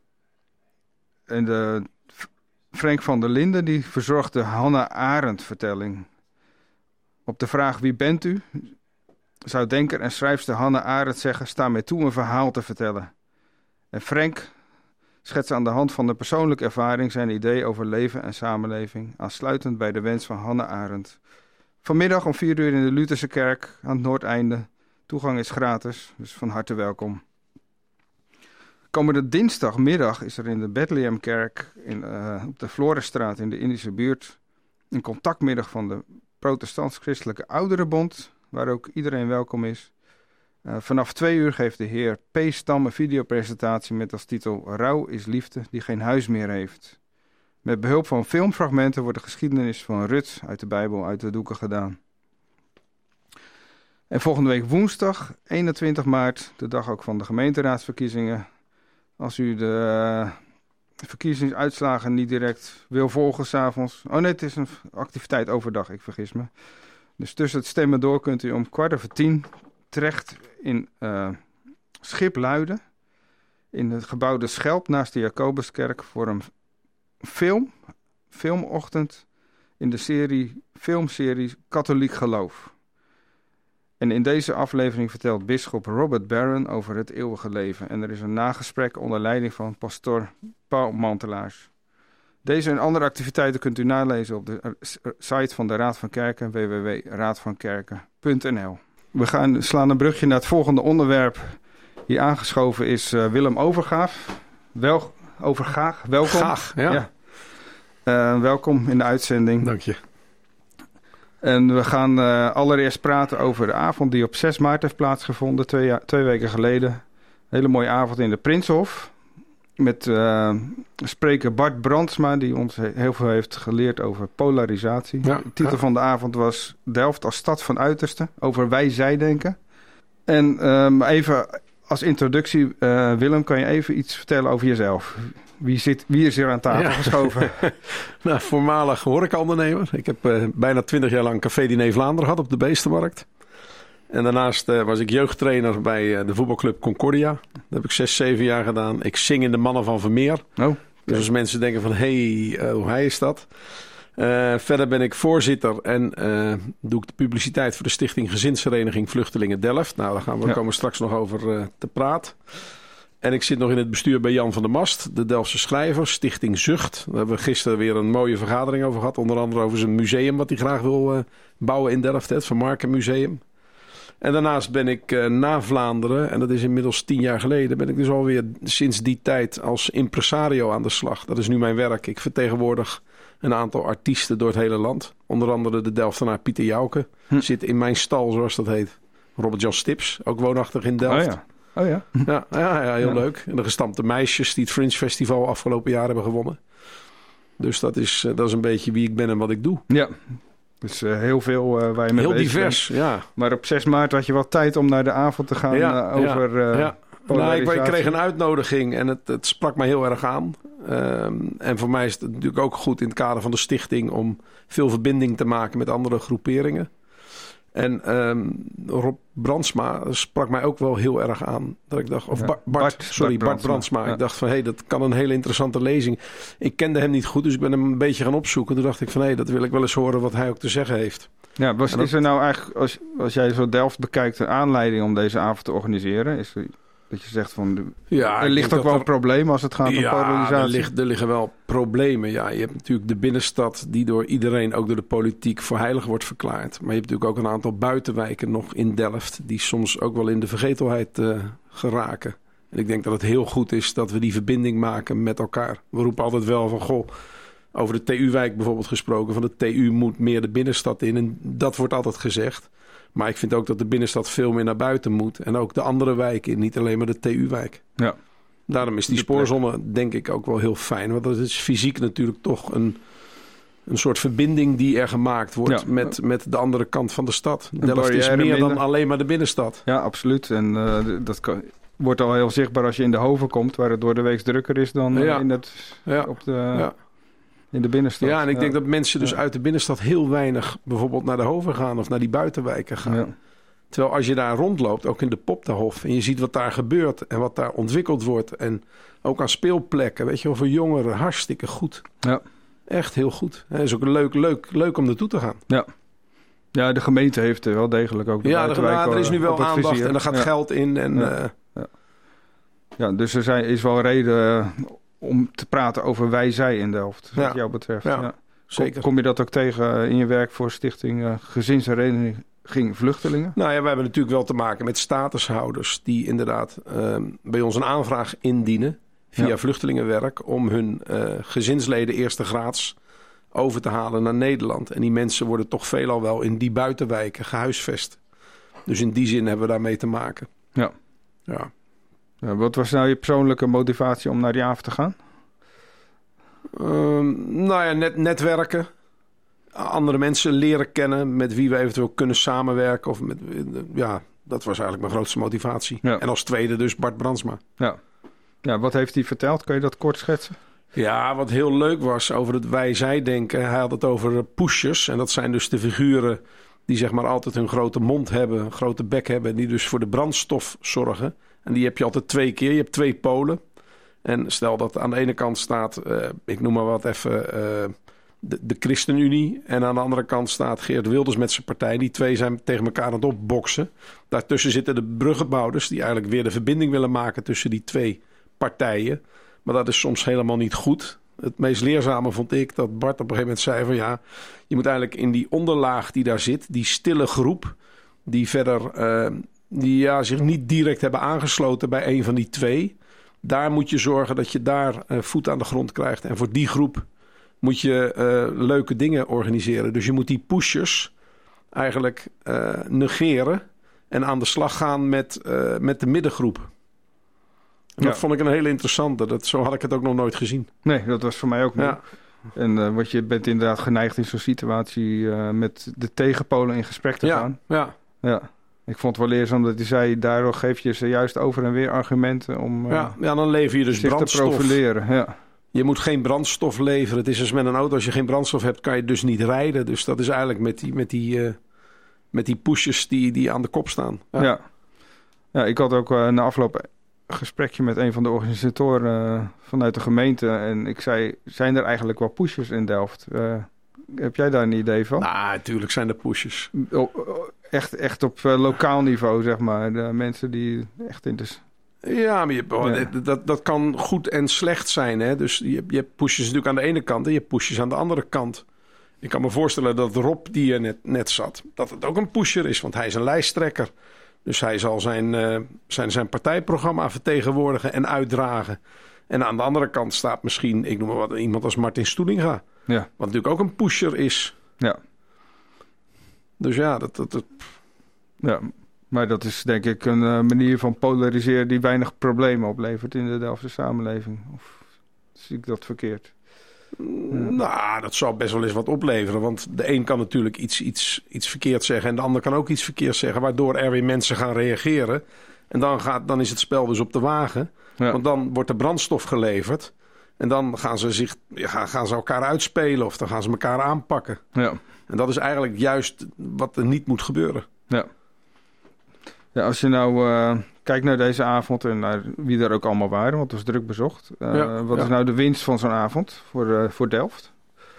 [SPEAKER 3] en de Frank van der Linden die verzorgt de Hannah Arendt vertelling. Op de vraag wie bent u, zou denker en schrijfster Hannah Arendt zeggen, sta mij toe een verhaal te vertellen. En Frank schetst aan de hand van de persoonlijke ervaring zijn idee over leven en samenleving, aansluitend bij de wens van Hannah Arendt. Vanmiddag om vier uur in de Lutherse kerk aan het Noordeinde. Toegang is gratis, dus van harte welkom. Komende dinsdagmiddag is er in de Bethlehemkerk in, uh, op de Florisstraat in de Indische buurt een contactmiddag van de Protestants-Christelijke Ouderenbond, waar ook iedereen welkom is. Uh, vanaf twee uur geeft de heer P. Stam een videopresentatie met als titel Rouw is liefde die geen huis meer heeft. Met behulp van filmfragmenten wordt de geschiedenis van Rut uit de Bijbel uit de doeken gedaan. En volgende week woensdag, eenentwintig maart, de dag ook van de gemeenteraadsverkiezingen. Als u de uh, verkiezingsuitslagen niet direct wil volgen 's avonds. Oh nee, het is een activiteit overdag, ik vergis me. Dus tussen het stemmen door kunt u om kwart over tien terecht in uh, Schipluiden. In het gebouw De Schelp naast de Jacobuskerk voor een film, filmochtend in de serie, filmserie Katholiek Geloof. En in deze aflevering vertelt bisschop Robert Barron over het eeuwige leven. En er is een nagesprek onder leiding van pastoor Paul Mantelaars. Deze en andere activiteiten kunt u nalezen op de site van de Raad van Kerken, w w w punt raad van kerken punt n l. We gaan slaan een brugje naar het volgende onderwerp. Hier aangeschoven is uh, Willem Overgaaf. wel, over Gaag. Welkom.
[SPEAKER 5] Gaag, ja.
[SPEAKER 3] ja. Uh, welkom in de uitzending.
[SPEAKER 5] Dank je.
[SPEAKER 3] En we gaan uh, allereerst praten over de avond die op zes maart heeft plaatsgevonden, twee, ja, twee weken geleden. Een hele mooie avond in de Prinsenhof. Met uh, spreker Bart Brandsma, die ons heel veel heeft geleerd over polarisatie.
[SPEAKER 5] Ja,
[SPEAKER 3] de titel
[SPEAKER 5] ja.
[SPEAKER 3] van de avond was Delft als stad van uitersten, over wij-zij-denken. En um, even als introductie, uh, Willem, kan je even iets vertellen over jezelf? Wie, zit, wie is hier aan tafel
[SPEAKER 5] ja.
[SPEAKER 3] geschoven?
[SPEAKER 5] nou, voormalig horecaondernemer. Ik heb uh, bijna twintig jaar lang Café Diner Vlaanderen gehad op de Beestenmarkt. En daarnaast uh, was ik jeugdtrainer bij uh, de voetbalclub Concordia. Dat heb ik zes, zeven jaar gedaan. Ik zing in de Mannen van Vermeer.
[SPEAKER 3] Oh,
[SPEAKER 5] dus als mensen denken van, hé, hey, uh, hoe hij is dat? Uh, verder ben ik voorzitter en uh, doe ik de publiciteit voor de Stichting Gezinshereniging Vluchtelingen Delft. Nou, daar gaan we,
[SPEAKER 3] ja.
[SPEAKER 5] komen we straks nog over uh, te praten. En ik zit nog in het bestuur bij Jan van der Mast, de Delftse schrijver, Stichting Zucht. Daar hebben we gisteren weer een mooie vergadering over gehad. Onder andere over zijn museum wat hij graag wil uh, bouwen in Delft, het Van Marken Museum. En daarnaast ben ik uh, na Vlaanderen, en dat is inmiddels tien jaar geleden, ben ik dus alweer sinds die tijd als impresario aan de slag. Dat is nu mijn werk. Ik vertegenwoordig een aantal artiesten door het hele land. Onder andere de Delftenaar Pieter Jouke. Hm. Zit in mijn stal, zoals dat heet. Robert Jan Stips, ook woonachtig in Delft.
[SPEAKER 3] Oh ja. Oh ja.
[SPEAKER 5] Ja, ja, ja heel
[SPEAKER 3] ja.
[SPEAKER 5] leuk. En de Gestampte Meisjes die het Fringe Festival afgelopen jaar hebben gewonnen. Dus dat is, uh, dat is een beetje wie ik ben en wat ik doe.
[SPEAKER 3] Ja, dus uh, heel veel uh, waar je mee
[SPEAKER 5] Heel
[SPEAKER 3] bezig
[SPEAKER 5] divers,
[SPEAKER 3] bent.
[SPEAKER 5] ja.
[SPEAKER 3] Maar op zes maart had je wel tijd om naar de avond te gaan
[SPEAKER 5] Ja,
[SPEAKER 3] uh, over uh,
[SPEAKER 5] ja, ja. Nou, ik, ik kreeg een uitnodiging en het, het sprak mij heel erg aan. Um, en voor mij is het natuurlijk ook goed in het kader van de stichting om veel verbinding te maken met andere groeperingen. En um, Rob Brandsma sprak mij ook wel heel erg aan. Dat ik dacht, of
[SPEAKER 3] ja.
[SPEAKER 5] Bart, Bart,
[SPEAKER 3] Bart,
[SPEAKER 5] sorry,
[SPEAKER 3] Bart
[SPEAKER 5] Bart Brandsma.
[SPEAKER 3] Ja.
[SPEAKER 5] Ik dacht van, hé, hey, dat kan een hele interessante lezing. Ik kende hem niet goed, dus ik ben hem een beetje gaan opzoeken. Toen dacht ik van, hé, hey, dat wil ik wel eens horen wat hij ook te zeggen heeft.
[SPEAKER 3] Ja, was,
[SPEAKER 5] dat,
[SPEAKER 3] is er nou eigenlijk, als, als jij zo Delft bekijkt, een aanleiding om deze avond te organiseren? Is er, dat je zegt van, de,
[SPEAKER 5] ja,
[SPEAKER 3] er ligt ook wel er, een probleem als het gaat
[SPEAKER 5] ja,
[SPEAKER 3] om polarisatie?
[SPEAKER 5] Er, ligt, er liggen wel problemen. Ja, je hebt natuurlijk de binnenstad die door iedereen, ook door de politiek, voor heilig wordt verklaard. Maar je hebt natuurlijk ook een aantal buitenwijken nog in Delft die soms ook wel in de vergetelheid uh, geraken. En ik denk dat het heel goed is dat we die verbinding maken met elkaar. We roepen altijd wel van, goh, over de T U-wijk bijvoorbeeld gesproken, van de T U moet meer de binnenstad in. En dat wordt altijd gezegd. Maar ik vind ook dat de binnenstad veel meer naar buiten moet. En ook de andere wijken, niet alleen maar de T U-wijk. Ja. Daarom is die spoorzone denk ik ook wel heel fijn. Want dat is fysiek natuurlijk toch een, een soort verbinding die er gemaakt wordt ja. met, met de andere kant van de stad. Een Delft is meer minder. Dan alleen maar de binnenstad.
[SPEAKER 3] Ja, absoluut. En uh, dat kan, wordt al heel zichtbaar als je in de Hoven komt, waar het door de week drukker is dan ja. in het,
[SPEAKER 5] ja.
[SPEAKER 3] op de...
[SPEAKER 5] Ja.
[SPEAKER 3] In de binnenstad.
[SPEAKER 5] Ja, en ik ja. denk dat mensen dus
[SPEAKER 3] ja.
[SPEAKER 5] uit de binnenstad heel weinig bijvoorbeeld naar de Hoven gaan of naar die buitenwijken gaan. Ja. Terwijl als je daar rondloopt, ook in de Popterhof, en je ziet wat daar gebeurt en wat daar ontwikkeld wordt. En ook aan speelplekken, weet je wel, voor jongeren, hartstikke goed.
[SPEAKER 3] Ja.
[SPEAKER 5] Echt heel goed. Het is ook leuk, leuk, leuk om naartoe te gaan.
[SPEAKER 3] Ja. Ja, de gemeente heeft er wel degelijk ook de
[SPEAKER 5] ja, de, nou, er is nu wel aandacht
[SPEAKER 3] vizier.
[SPEAKER 5] en er gaat ja. geld in. En,
[SPEAKER 3] ja.
[SPEAKER 5] Uh,
[SPEAKER 3] ja. ja, dus er zijn, is wel reden om te praten over wij-zij in Delft, wat ja. jou betreft.
[SPEAKER 5] Ja,
[SPEAKER 3] ja.
[SPEAKER 5] zeker.
[SPEAKER 3] Kom, kom je dat ook tegen in je werk voor Stichting uh, Gezinshereniging Vluchtelingen?
[SPEAKER 5] Nou ja, we hebben natuurlijk wel te maken met statushouders die inderdaad uh, bij ons een aanvraag indienen via ja. vluchtelingenwerk om hun uh, gezinsleden eerste graads over te halen naar Nederland. En die mensen worden toch veelal wel in die buitenwijken gehuisvest. Dus in die zin hebben we daarmee te maken.
[SPEAKER 3] Ja.
[SPEAKER 5] Ja.
[SPEAKER 3] Ja, wat was nou je persoonlijke motivatie om naar die avond te gaan?
[SPEAKER 5] Um, nou ja, net, netwerken. Andere mensen leren kennen met wie we eventueel kunnen samenwerken. Of met, ja, dat was eigenlijk mijn grootste motivatie. Ja. En als tweede dus Bart Brandsma.
[SPEAKER 3] Ja. Ja, wat heeft hij verteld? Kun je dat kort schetsen?
[SPEAKER 5] Ja, wat heel leuk was over het wij-zij-denken. Hij had het over pushers. En dat zijn dus de figuren die zeg maar altijd hun grote mond hebben, een grote bek hebben. En die dus voor de brandstof zorgen. En die heb je altijd twee keer. Je hebt twee polen. En stel dat aan de ene kant staat, uh, ik noem maar wat even, uh, de, de ChristenUnie. En aan de andere kant staat Geert Wilders met zijn partij. Die twee zijn tegen elkaar aan het opboksen. Daartussen zitten de bruggenbouwers die eigenlijk weer de verbinding willen maken tussen die twee partijen. Maar dat is soms helemaal niet goed. Het meest leerzame vond ik dat Bart op een gegeven moment zei van ja, je moet eigenlijk in die onderlaag die daar zit, die stille groep, die verder uh, die ja, zich niet direct hebben aangesloten bij een van die twee, daar moet je zorgen dat je daar uh, voet aan de grond krijgt. En voor die groep moet je uh, leuke dingen organiseren. Dus je moet die pushers eigenlijk uh, negeren en aan de slag gaan met, uh, met de middengroep. En
[SPEAKER 3] Ja.
[SPEAKER 5] dat vond ik een hele interessante. Dat, zo had ik het ook nog nooit gezien.
[SPEAKER 3] Nee, dat was voor mij ook nieuw.
[SPEAKER 5] Ja.
[SPEAKER 3] En uh, wat je bent inderdaad geneigd in zo'n situatie uh, met de tegenpolen in gesprek te
[SPEAKER 5] Ja,
[SPEAKER 3] gaan.
[SPEAKER 5] ja,
[SPEAKER 3] Ja. Ik vond het wel leerzaam dat hij zei, daardoor geef je ze juist over en weer argumenten om uh,
[SPEAKER 5] ja. ja, dan lever je dus
[SPEAKER 3] zich
[SPEAKER 5] brandstof.
[SPEAKER 3] te profileren. Ja.
[SPEAKER 5] Je moet geen brandstof leveren. Het is als met een auto. Als je geen brandstof hebt, kan je dus niet rijden. Dus dat is eigenlijk met die, met die, uh, met die pushers die, die aan de kop staan.
[SPEAKER 3] Ja. Ja. Ja, ik had ook uh, na afloop een gesprekje met een van de organisatoren uh, vanuit de gemeente. En ik zei, zijn er eigenlijk wel pushers in Delft? Uh, heb jij daar een idee van?
[SPEAKER 5] Nou, natuurlijk zijn er pushers.
[SPEAKER 3] O, o, echt, echt op uh, lokaal niveau, zeg maar. De mensen die echt in de...
[SPEAKER 5] Ja, maar je, oh,
[SPEAKER 3] Ja.
[SPEAKER 5] Dat, dat kan goed en slecht zijn. Hè? Dus je, je hebt pushers natuurlijk aan de ene kant en je hebt pushers aan de andere kant. Ik kan me voorstellen dat Rob, die er net, net zat, dat het ook een pusher is. Want hij is een lijsttrekker. Dus hij zal zijn, uh, zijn, zijn partijprogramma vertegenwoordigen en uitdragen. En aan de andere kant staat misschien, ik noem maar wat, iemand als Martin Stoelinga.
[SPEAKER 3] Ja.
[SPEAKER 5] Wat natuurlijk ook een pusher is.
[SPEAKER 3] Ja.
[SPEAKER 5] Dus ja, dat... dat, dat
[SPEAKER 3] Ja, maar dat is denk ik een uh, manier van polariseren die weinig problemen oplevert in de Delftse samenleving. Of zie ik dat verkeerd?
[SPEAKER 5] Nou, dat zou best wel eens wat opleveren. Want de een kan natuurlijk iets, iets, iets verkeerd zeggen en de ander kan ook iets verkeerds zeggen. Waardoor er weer mensen gaan reageren. En dan, gaat, dan is het spel dus op de wagen.
[SPEAKER 3] Ja.
[SPEAKER 5] Want dan wordt er brandstof geleverd. En dan gaan ze, zich, ja, gaan ze elkaar uitspelen of dan gaan ze elkaar aanpakken.
[SPEAKER 3] Ja.
[SPEAKER 5] En dat is eigenlijk juist wat er niet moet gebeuren.
[SPEAKER 3] Ja. Ja, als je nou uh, kijkt naar deze avond en naar wie er ook allemaal waren, want het was druk bezocht. Uh,
[SPEAKER 5] Ja,
[SPEAKER 3] wat
[SPEAKER 5] ja.
[SPEAKER 3] is nou de winst van zo'n avond voor, uh, voor Delft?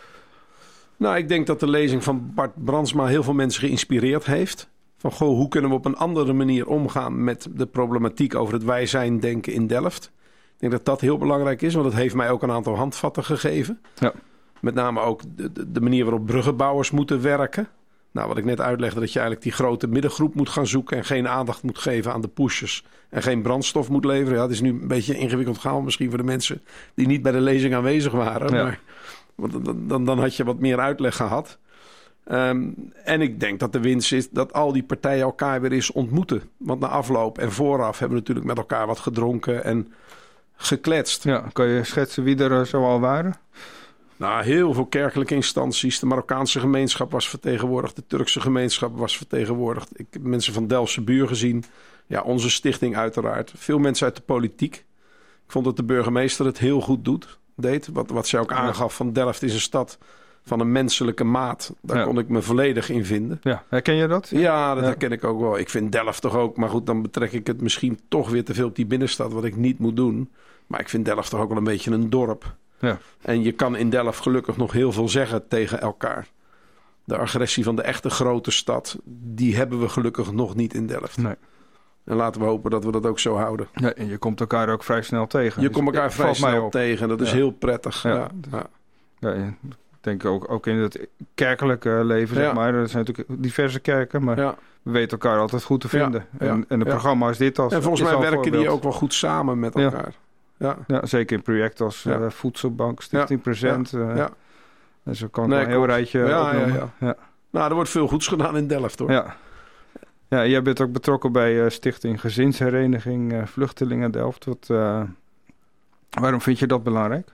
[SPEAKER 5] Nou, ik denk dat de lezing van Bart Brandsma heel veel mensen geïnspireerd heeft. Van, goh, hoe kunnen we op een andere manier omgaan met de problematiek over het wij zijn denken in Delft. Ik denk dat dat heel belangrijk is, want het heeft mij ook een aantal handvatten gegeven.
[SPEAKER 3] Ja.
[SPEAKER 5] Met name ook de, de, de manier waarop bruggenbouwers moeten werken. Nou, wat ik net uitlegde, dat je eigenlijk die grote middengroep moet gaan zoeken en geen aandacht moet geven aan de pushers en geen brandstof moet leveren. Ja, het is nu een beetje ingewikkeld gehaald misschien voor de mensen die niet bij de lezing aanwezig waren.
[SPEAKER 3] Ja.
[SPEAKER 5] Maar want dan, dan, dan had je wat meer uitleg gehad. Um, en ik denk dat de winst is dat al die partijen elkaar weer eens ontmoeten. Want na afloop en vooraf hebben we natuurlijk met elkaar wat gedronken en gekletst.
[SPEAKER 3] Ja, kan je schetsen wie er uh, zo al waren?
[SPEAKER 5] Nou, heel veel kerkelijke instanties. De Marokkaanse gemeenschap was vertegenwoordigd. De Turkse gemeenschap was vertegenwoordigd. Ik heb mensen van Delftse Buur gezien. Ja, onze stichting uiteraard. Veel mensen uit de politiek. Ik vond dat de burgemeester het heel goed doet, deed. Wat, wat zij ook aangaf van Delft is een stad van een menselijke maat. Daar
[SPEAKER 3] Ja.
[SPEAKER 5] kon ik me volledig in vinden.
[SPEAKER 3] Ja, herken je dat?
[SPEAKER 5] Ja, dat
[SPEAKER 3] Ja.
[SPEAKER 5] herken ik ook wel. Ik vind Delft toch ook. Maar goed, dan betrek ik het misschien toch weer te veel op die binnenstad. Wat ik niet moet doen. Maar ik vind Delft toch ook wel een beetje een dorp.
[SPEAKER 3] Ja.
[SPEAKER 5] En je kan in Delft gelukkig nog heel veel zeggen tegen elkaar. De agressie van de echte grote stad, die hebben we gelukkig nog niet in Delft.
[SPEAKER 3] Nee.
[SPEAKER 5] En laten we hopen dat we dat ook zo houden.
[SPEAKER 3] Ja, en je komt elkaar ook vrij snel tegen.
[SPEAKER 5] Je
[SPEAKER 3] Dus
[SPEAKER 5] komt elkaar
[SPEAKER 3] het
[SPEAKER 5] vrij
[SPEAKER 3] valt mij
[SPEAKER 5] snel
[SPEAKER 3] op.
[SPEAKER 5] tegen. Dat is
[SPEAKER 3] Ja.
[SPEAKER 5] heel prettig.
[SPEAKER 3] Ja.
[SPEAKER 5] Ja. Ja.
[SPEAKER 3] Ja, ja. Ik denk ook, ook in het kerkelijke leven, zeg
[SPEAKER 5] Ja.
[SPEAKER 3] maar. Er zijn natuurlijk diverse kerken, maar
[SPEAKER 5] Ja.
[SPEAKER 3] we weten elkaar altijd goed te
[SPEAKER 5] Ja.
[SPEAKER 3] vinden.
[SPEAKER 5] Ja.
[SPEAKER 3] En, en een
[SPEAKER 5] Ja.
[SPEAKER 3] programma als dit als
[SPEAKER 5] En volgens
[SPEAKER 3] is
[SPEAKER 5] mij
[SPEAKER 3] al een
[SPEAKER 5] werken die
[SPEAKER 3] voorbeeld.
[SPEAKER 5] ook wel goed samen met
[SPEAKER 3] Ja.
[SPEAKER 5] elkaar. Ja.
[SPEAKER 3] Ja, zeker in projecten als
[SPEAKER 5] Ja.
[SPEAKER 3] uh, Voedselbank, Stichting Present.
[SPEAKER 5] Ja.
[SPEAKER 3] Uh,
[SPEAKER 5] Ja.
[SPEAKER 3] En zo kan ik
[SPEAKER 5] Nee,
[SPEAKER 3] wel een heel
[SPEAKER 5] klopt.
[SPEAKER 3] rijtje
[SPEAKER 5] Ja,
[SPEAKER 3] opnoemen.
[SPEAKER 5] ja,
[SPEAKER 3] Ja,
[SPEAKER 5] ja.
[SPEAKER 3] ja.
[SPEAKER 5] Nou, er wordt veel goeds gedaan in Delft hoor.
[SPEAKER 3] Ja. Ja, jij bent ook betrokken bij uh, Stichting Gezinshereniging uh, Vluchtelingen Delft. Wat, uh, waarom vind je dat belangrijk?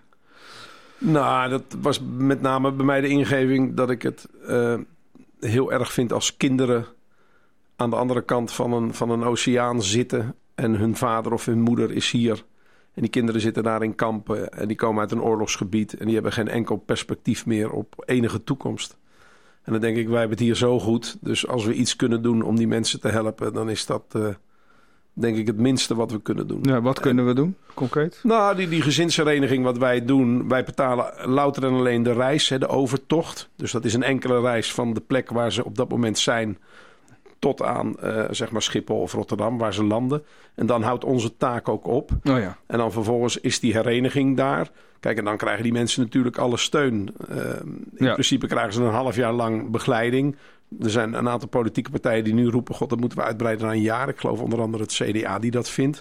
[SPEAKER 5] Nou, dat was met name bij mij de ingeving dat ik het uh, heel erg vind als kinderen aan de andere kant van een, van een oceaan zitten en hun vader of hun moeder is hier. En die kinderen zitten daar in kampen en die komen uit een oorlogsgebied en die hebben geen enkel perspectief meer op enige toekomst. En dan denk ik, wij hebben het hier zo goed. Dus als we iets kunnen doen om die mensen te helpen, dan is dat uh, denk ik het minste wat we kunnen doen.
[SPEAKER 3] Ja, wat kunnen we doen, concreet?
[SPEAKER 5] Nou, die, die gezinshereniging wat wij doen, wij betalen louter en alleen de reis, hè, de overtocht. Dus dat is een enkele reis van de plek waar ze op dat moment zijn tot aan uh, zeg maar Schiphol of Rotterdam, waar ze landen. En dan houdt onze taak ook op.
[SPEAKER 3] Oh ja.
[SPEAKER 5] En dan vervolgens is die hereniging daar. Kijk, en dan krijgen die mensen natuurlijk alle steun. Uh, in
[SPEAKER 3] Ja.
[SPEAKER 5] principe krijgen ze een half jaar lang begeleiding. Er zijn een aantal politieke partijen die nu roepen, god, dat moeten we uitbreiden naar een jaar. Ik geloof onder andere het C D A die dat vindt.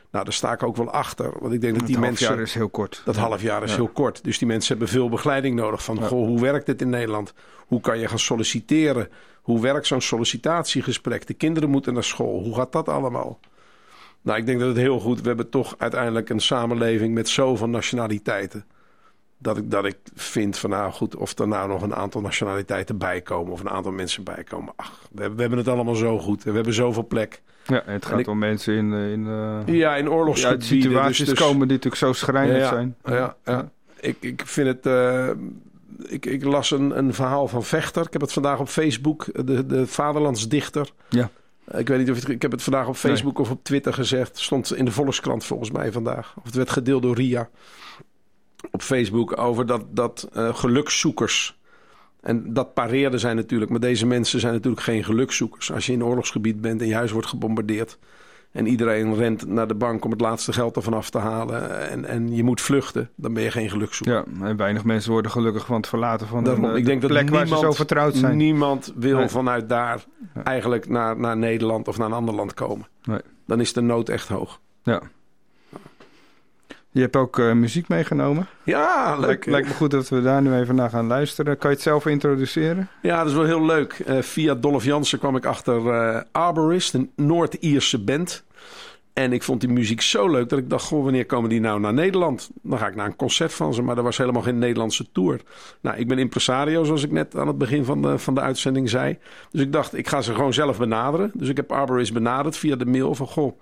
[SPEAKER 5] Nou, daar sta ik ook wel achter. Want ik denk dat
[SPEAKER 3] Het
[SPEAKER 5] die
[SPEAKER 3] half
[SPEAKER 5] mensen...
[SPEAKER 3] jaar is heel kort.
[SPEAKER 5] Dat
[SPEAKER 3] Ja.
[SPEAKER 5] half jaar is
[SPEAKER 3] Ja.
[SPEAKER 5] heel kort. Dus die mensen hebben veel begeleiding nodig. Van,
[SPEAKER 3] Ja.
[SPEAKER 5] goh, hoe werkt het in Nederland? Hoe kan je gaan solliciteren? Hoe werkt zo'n sollicitatiegesprek? De kinderen moeten naar school. Hoe gaat dat allemaal? Nou, ik denk dat het heel goed... We hebben toch uiteindelijk een samenleving met zoveel nationaliteiten. Dat ik, dat ik vind van nou goed, of er nou nog een aantal nationaliteiten bij komen. Of een aantal mensen bij komen. Ach, we hebben, we hebben het allemaal zo goed. We hebben zoveel plek.
[SPEAKER 3] Ja, het gaat
[SPEAKER 5] ik-
[SPEAKER 3] om mensen in, eh, in, uh,
[SPEAKER 5] Ja, in
[SPEAKER 3] ja,
[SPEAKER 5] oorlogsgebieden.
[SPEAKER 3] situaties
[SPEAKER 5] dus, dus,
[SPEAKER 3] komen die natuurlijk zo schrijnend
[SPEAKER 5] ja,
[SPEAKER 3] zijn.
[SPEAKER 5] Ja, ja. Ik, ik vind het... Uh, ik, ik las een, een verhaal van Vechter. Ik heb het vandaag op Facebook. De, de vaderlandsdichter.
[SPEAKER 3] Ja.
[SPEAKER 5] Ik weet niet of het, ik heb het vandaag op Facebook nee. of op Twitter gezegd. Stond in de Volkskrant volgens mij vandaag. Of het werd gedeeld door Ria. Op Facebook over dat, dat uh, gelukszoekers. En dat pareerde zij natuurlijk. Maar deze mensen zijn natuurlijk geen gelukszoekers. Als je in een oorlogsgebied bent en je huis wordt gebombardeerd. En iedereen rent naar de bank om het laatste geld ervan af te halen. En, en je moet vluchten. Dan ben je geen gelukszoeker.
[SPEAKER 3] Ja, en weinig mensen worden gelukkig van het verlaten van
[SPEAKER 5] Daarom,
[SPEAKER 3] een,
[SPEAKER 5] ik
[SPEAKER 3] de
[SPEAKER 5] denk dat
[SPEAKER 3] plek waar
[SPEAKER 5] niemand,
[SPEAKER 3] ze zo vertrouwd zijn.
[SPEAKER 5] Niemand wil
[SPEAKER 3] Nee.
[SPEAKER 5] vanuit daar
[SPEAKER 3] Ja.
[SPEAKER 5] eigenlijk naar, naar Nederland of naar een ander land komen.
[SPEAKER 3] Nee.
[SPEAKER 5] Dan is de nood echt hoog.
[SPEAKER 3] Ja. Je hebt ook uh, muziek meegenomen.
[SPEAKER 5] Ja, leuk.
[SPEAKER 3] Lijkt, lijkt me goed dat we daar nu even naar gaan luisteren. Kan je het zelf introduceren?
[SPEAKER 5] Ja, dat is wel heel leuk. Uh, via Dolph Jansen kwam ik achter uh, Arborist, een Noord-Ierse band. En ik vond die muziek zo leuk dat ik dacht, goh, wanneer komen die nou naar Nederland? Dan ga ik naar een concert van ze, maar er was helemaal geen Nederlandse tour. Nou, ik ben impresario, zoals ik net aan het begin van de, van de uitzending zei. Dus ik dacht, ik ga ze gewoon zelf benaderen. Dus ik heb Arborist benaderd via de mail van, goh,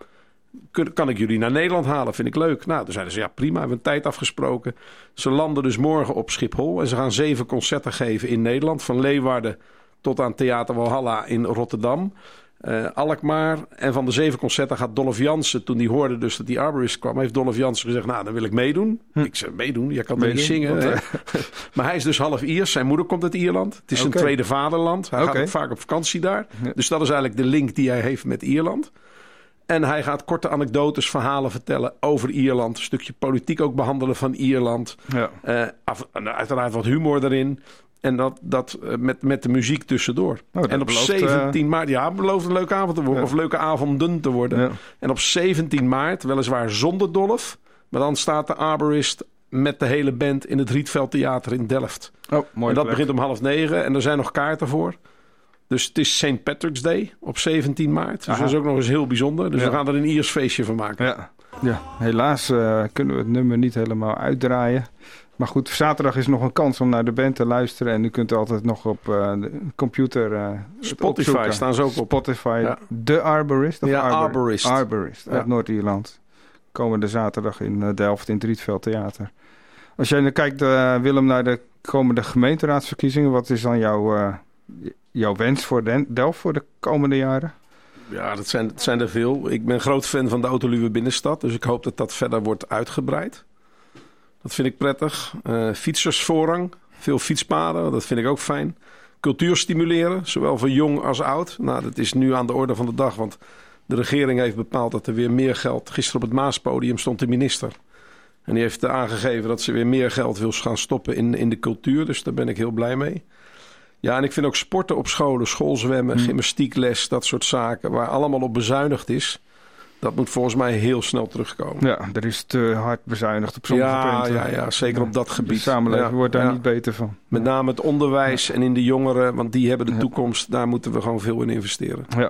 [SPEAKER 5] kan ik jullie naar Nederland halen? Vind ik leuk. Nou, toen zeiden ze, ja prima, we hebben een tijd afgesproken. Ze landen dus morgen op Schiphol en ze gaan zeven concerten geven in Nederland. Van Leeuwarden tot aan Theater Walhalla in Rotterdam. Uh, Alkmaar. En van de zeven concerten gaat Dolph Jansen, toen die hoorde dus dat die Arborist kwam, heeft Dolph Jansen gezegd, nou, dan wil ik meedoen. Hm. Ik zei, meedoen? Jij kan meedoen, niet zingen. Hè? Maar hij is dus half Iers. Zijn moeder komt uit Ierland. Het is okay. zijn tweede vaderland. Hij okay. gaat ook vaak op vakantie daar. Ja. Dus dat is eigenlijk de link die hij heeft met Ierland. En hij gaat korte anekdotes, verhalen vertellen over Ierland. Een stukje politiek ook behandelen van Ierland. Ja. Uh, af, uiteraard wat humor erin. En dat, dat uh, met, met de muziek tussendoor. Oh, en op belooft, zeventien maart... Ja, belooft een leuke avond te worden. Ja. Of leuke avonden te worden. Ja. En op zeventien maart, weliswaar zonder Dolph. Maar dan staat de Arborist met de hele band in het Rietveld Theater in Delft.
[SPEAKER 3] Oh, mooi.
[SPEAKER 5] En dat
[SPEAKER 3] plek.
[SPEAKER 5] begint om half negen. En er zijn nog kaarten voor. Dus het is Saint Patrick's Day op zeventien maart. Dus Aha. dat is ook nog eens heel bijzonder. Dus ja. we gaan er een Iers feestje van maken.
[SPEAKER 3] Ja, ja. Helaas uh, kunnen we het nummer niet helemaal uitdraaien. Maar goed, zaterdag is nog een kans om naar de band te luisteren. En u kunt altijd nog op uh, de computer uh,
[SPEAKER 5] Spotify
[SPEAKER 3] opzoeken.
[SPEAKER 5] staan ze ook op.
[SPEAKER 3] Spotify.
[SPEAKER 5] Ja.
[SPEAKER 3] De Arborist? Of
[SPEAKER 5] ja,
[SPEAKER 3] Arbor-
[SPEAKER 5] Arborist.
[SPEAKER 3] Arborist uit ja. Noord-Ierland. Komende zaterdag in uh, Delft in het Rietveld Theater. Als jij dan kijkt, uh, Willem, naar de komende gemeenteraadsverkiezingen. Wat is dan jouw, uh, jouw wens voor Den- Delft voor de komende jaren?
[SPEAKER 5] Ja, dat zijn, dat zijn er veel. Ik ben groot fan van de Autoluwe Binnenstad. Dus ik hoop dat dat verder wordt uitgebreid. Dat vind ik prettig. Uh, fietsersvoorrang. Veel fietspaden. Dat vind ik ook fijn. Cultuur stimuleren. Zowel voor jong als oud. Nou, dat is nu aan de orde van de dag. Want de regering heeft bepaald dat er weer meer geld... Gisteren op het Maaspodium stond de minister. En die heeft aangegeven dat ze weer meer geld wil gaan stoppen in, in de cultuur. Dus daar ben ik heel blij mee. Ja, en ik vind ook sporten op scholen. Schoolzwemmen, hmm. gymnastiekles. Dat soort zaken. Waar allemaal op bezuinigd is. Dat moet volgens mij heel snel terugkomen.
[SPEAKER 3] Ja, er is te hard bezuinigd op sommige
[SPEAKER 5] ja,
[SPEAKER 3] punten.
[SPEAKER 5] Ja, ja, zeker ja. op dat gebied.
[SPEAKER 3] De samenleving
[SPEAKER 5] ja,
[SPEAKER 3] wordt daar
[SPEAKER 5] ja.
[SPEAKER 3] niet beter van.
[SPEAKER 5] Met name het onderwijs ja. en in de jongeren, want die hebben de ja. toekomst. Daar moeten we gewoon veel in investeren.
[SPEAKER 3] Ja.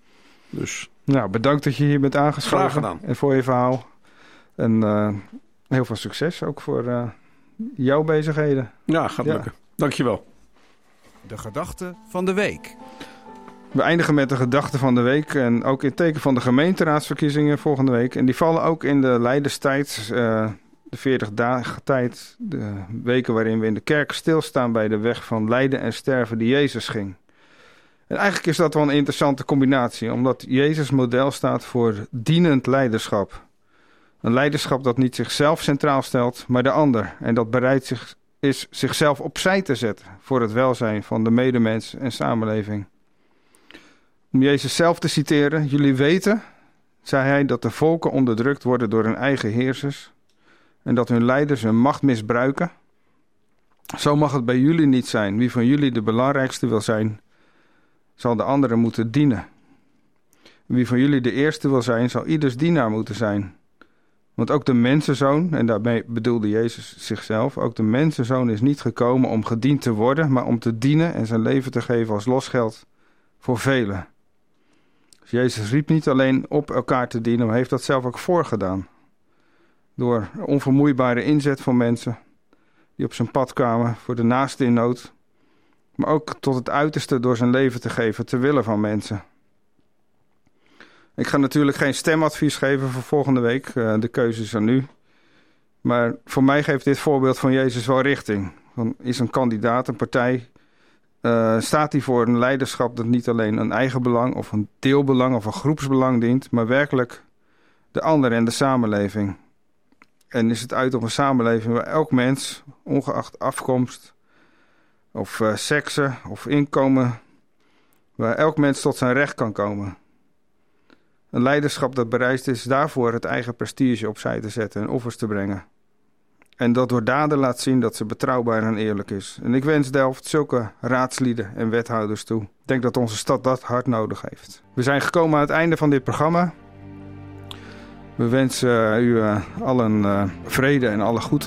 [SPEAKER 5] Dus.
[SPEAKER 3] Nou, bedankt dat je hier bent aangeschoven.
[SPEAKER 5] Graag gedaan.
[SPEAKER 3] En voor je verhaal. En uh, heel veel succes ook voor uh, jouw bezigheden.
[SPEAKER 5] Ja, gaat ja. lukken. Dankjewel.
[SPEAKER 1] De gedachte van de week.
[SPEAKER 3] We eindigen met de gedachte van de week. En ook in het teken van de gemeenteraadsverkiezingen volgende week. En die vallen ook in de lijdenstijd. Uh, de veertig dagen tijd. De weken waarin we in de kerk stilstaan bij de weg van lijden en sterven die Jezus ging. En eigenlijk is dat wel een interessante combinatie. Omdat Jezus model staat voor dienend leiderschap. Een leiderschap dat niet zichzelf centraal stelt, maar de ander. En dat bereid zich, is zichzelf opzij te zetten voor het welzijn van de medemens en samenleving. Om Jezus zelf te citeren, jullie weten, zei hij, dat de volken onderdrukt worden door hun eigen heersers en dat hun leiders hun macht misbruiken. Zo mag het bij jullie niet zijn. Wie van jullie de belangrijkste wil zijn, zal de anderen moeten dienen. Wie van jullie de eerste wil zijn, zal ieders dienaar moeten zijn. Want ook de mensenzoon, en daarmee bedoelde Jezus zichzelf, ook de mensenzoon is niet gekomen om gediend te worden, maar om te dienen en zijn leven te geven als losgeld voor velen. Dus Jezus riep niet alleen op elkaar te dienen, maar heeft dat zelf ook voorgedaan. Door onvermoeibare inzet van mensen die op zijn pad kwamen voor de naaste in nood, maar ook tot het uiterste door zijn leven te geven ter wille van mensen. Ik ga natuurlijk geen stemadvies geven voor volgende week. Uh, de keuze is aan u. Maar voor mij geeft dit voorbeeld van Jezus wel richting. Dan is een kandidaat, een partij, uh, staat hij voor een leiderschap dat niet alleen een eigen belang of een deelbelang of een groepsbelang dient, maar werkelijk de ander en de samenleving. En is het uit op een samenleving waar elk mens, ongeacht afkomst of uh, sekse of inkomen, waar elk mens tot zijn recht kan komen. Een leiderschap dat bereid is daarvoor het eigen prestige opzij te zetten en offers te brengen. En dat door daden laat zien dat ze betrouwbaar en eerlijk is. En ik wens Delft zulke raadslieden en wethouders toe. Ik denk dat onze stad dat hard nodig heeft. We zijn gekomen aan het einde van dit programma. We wensen u uh, allen uh, vrede en alle goed.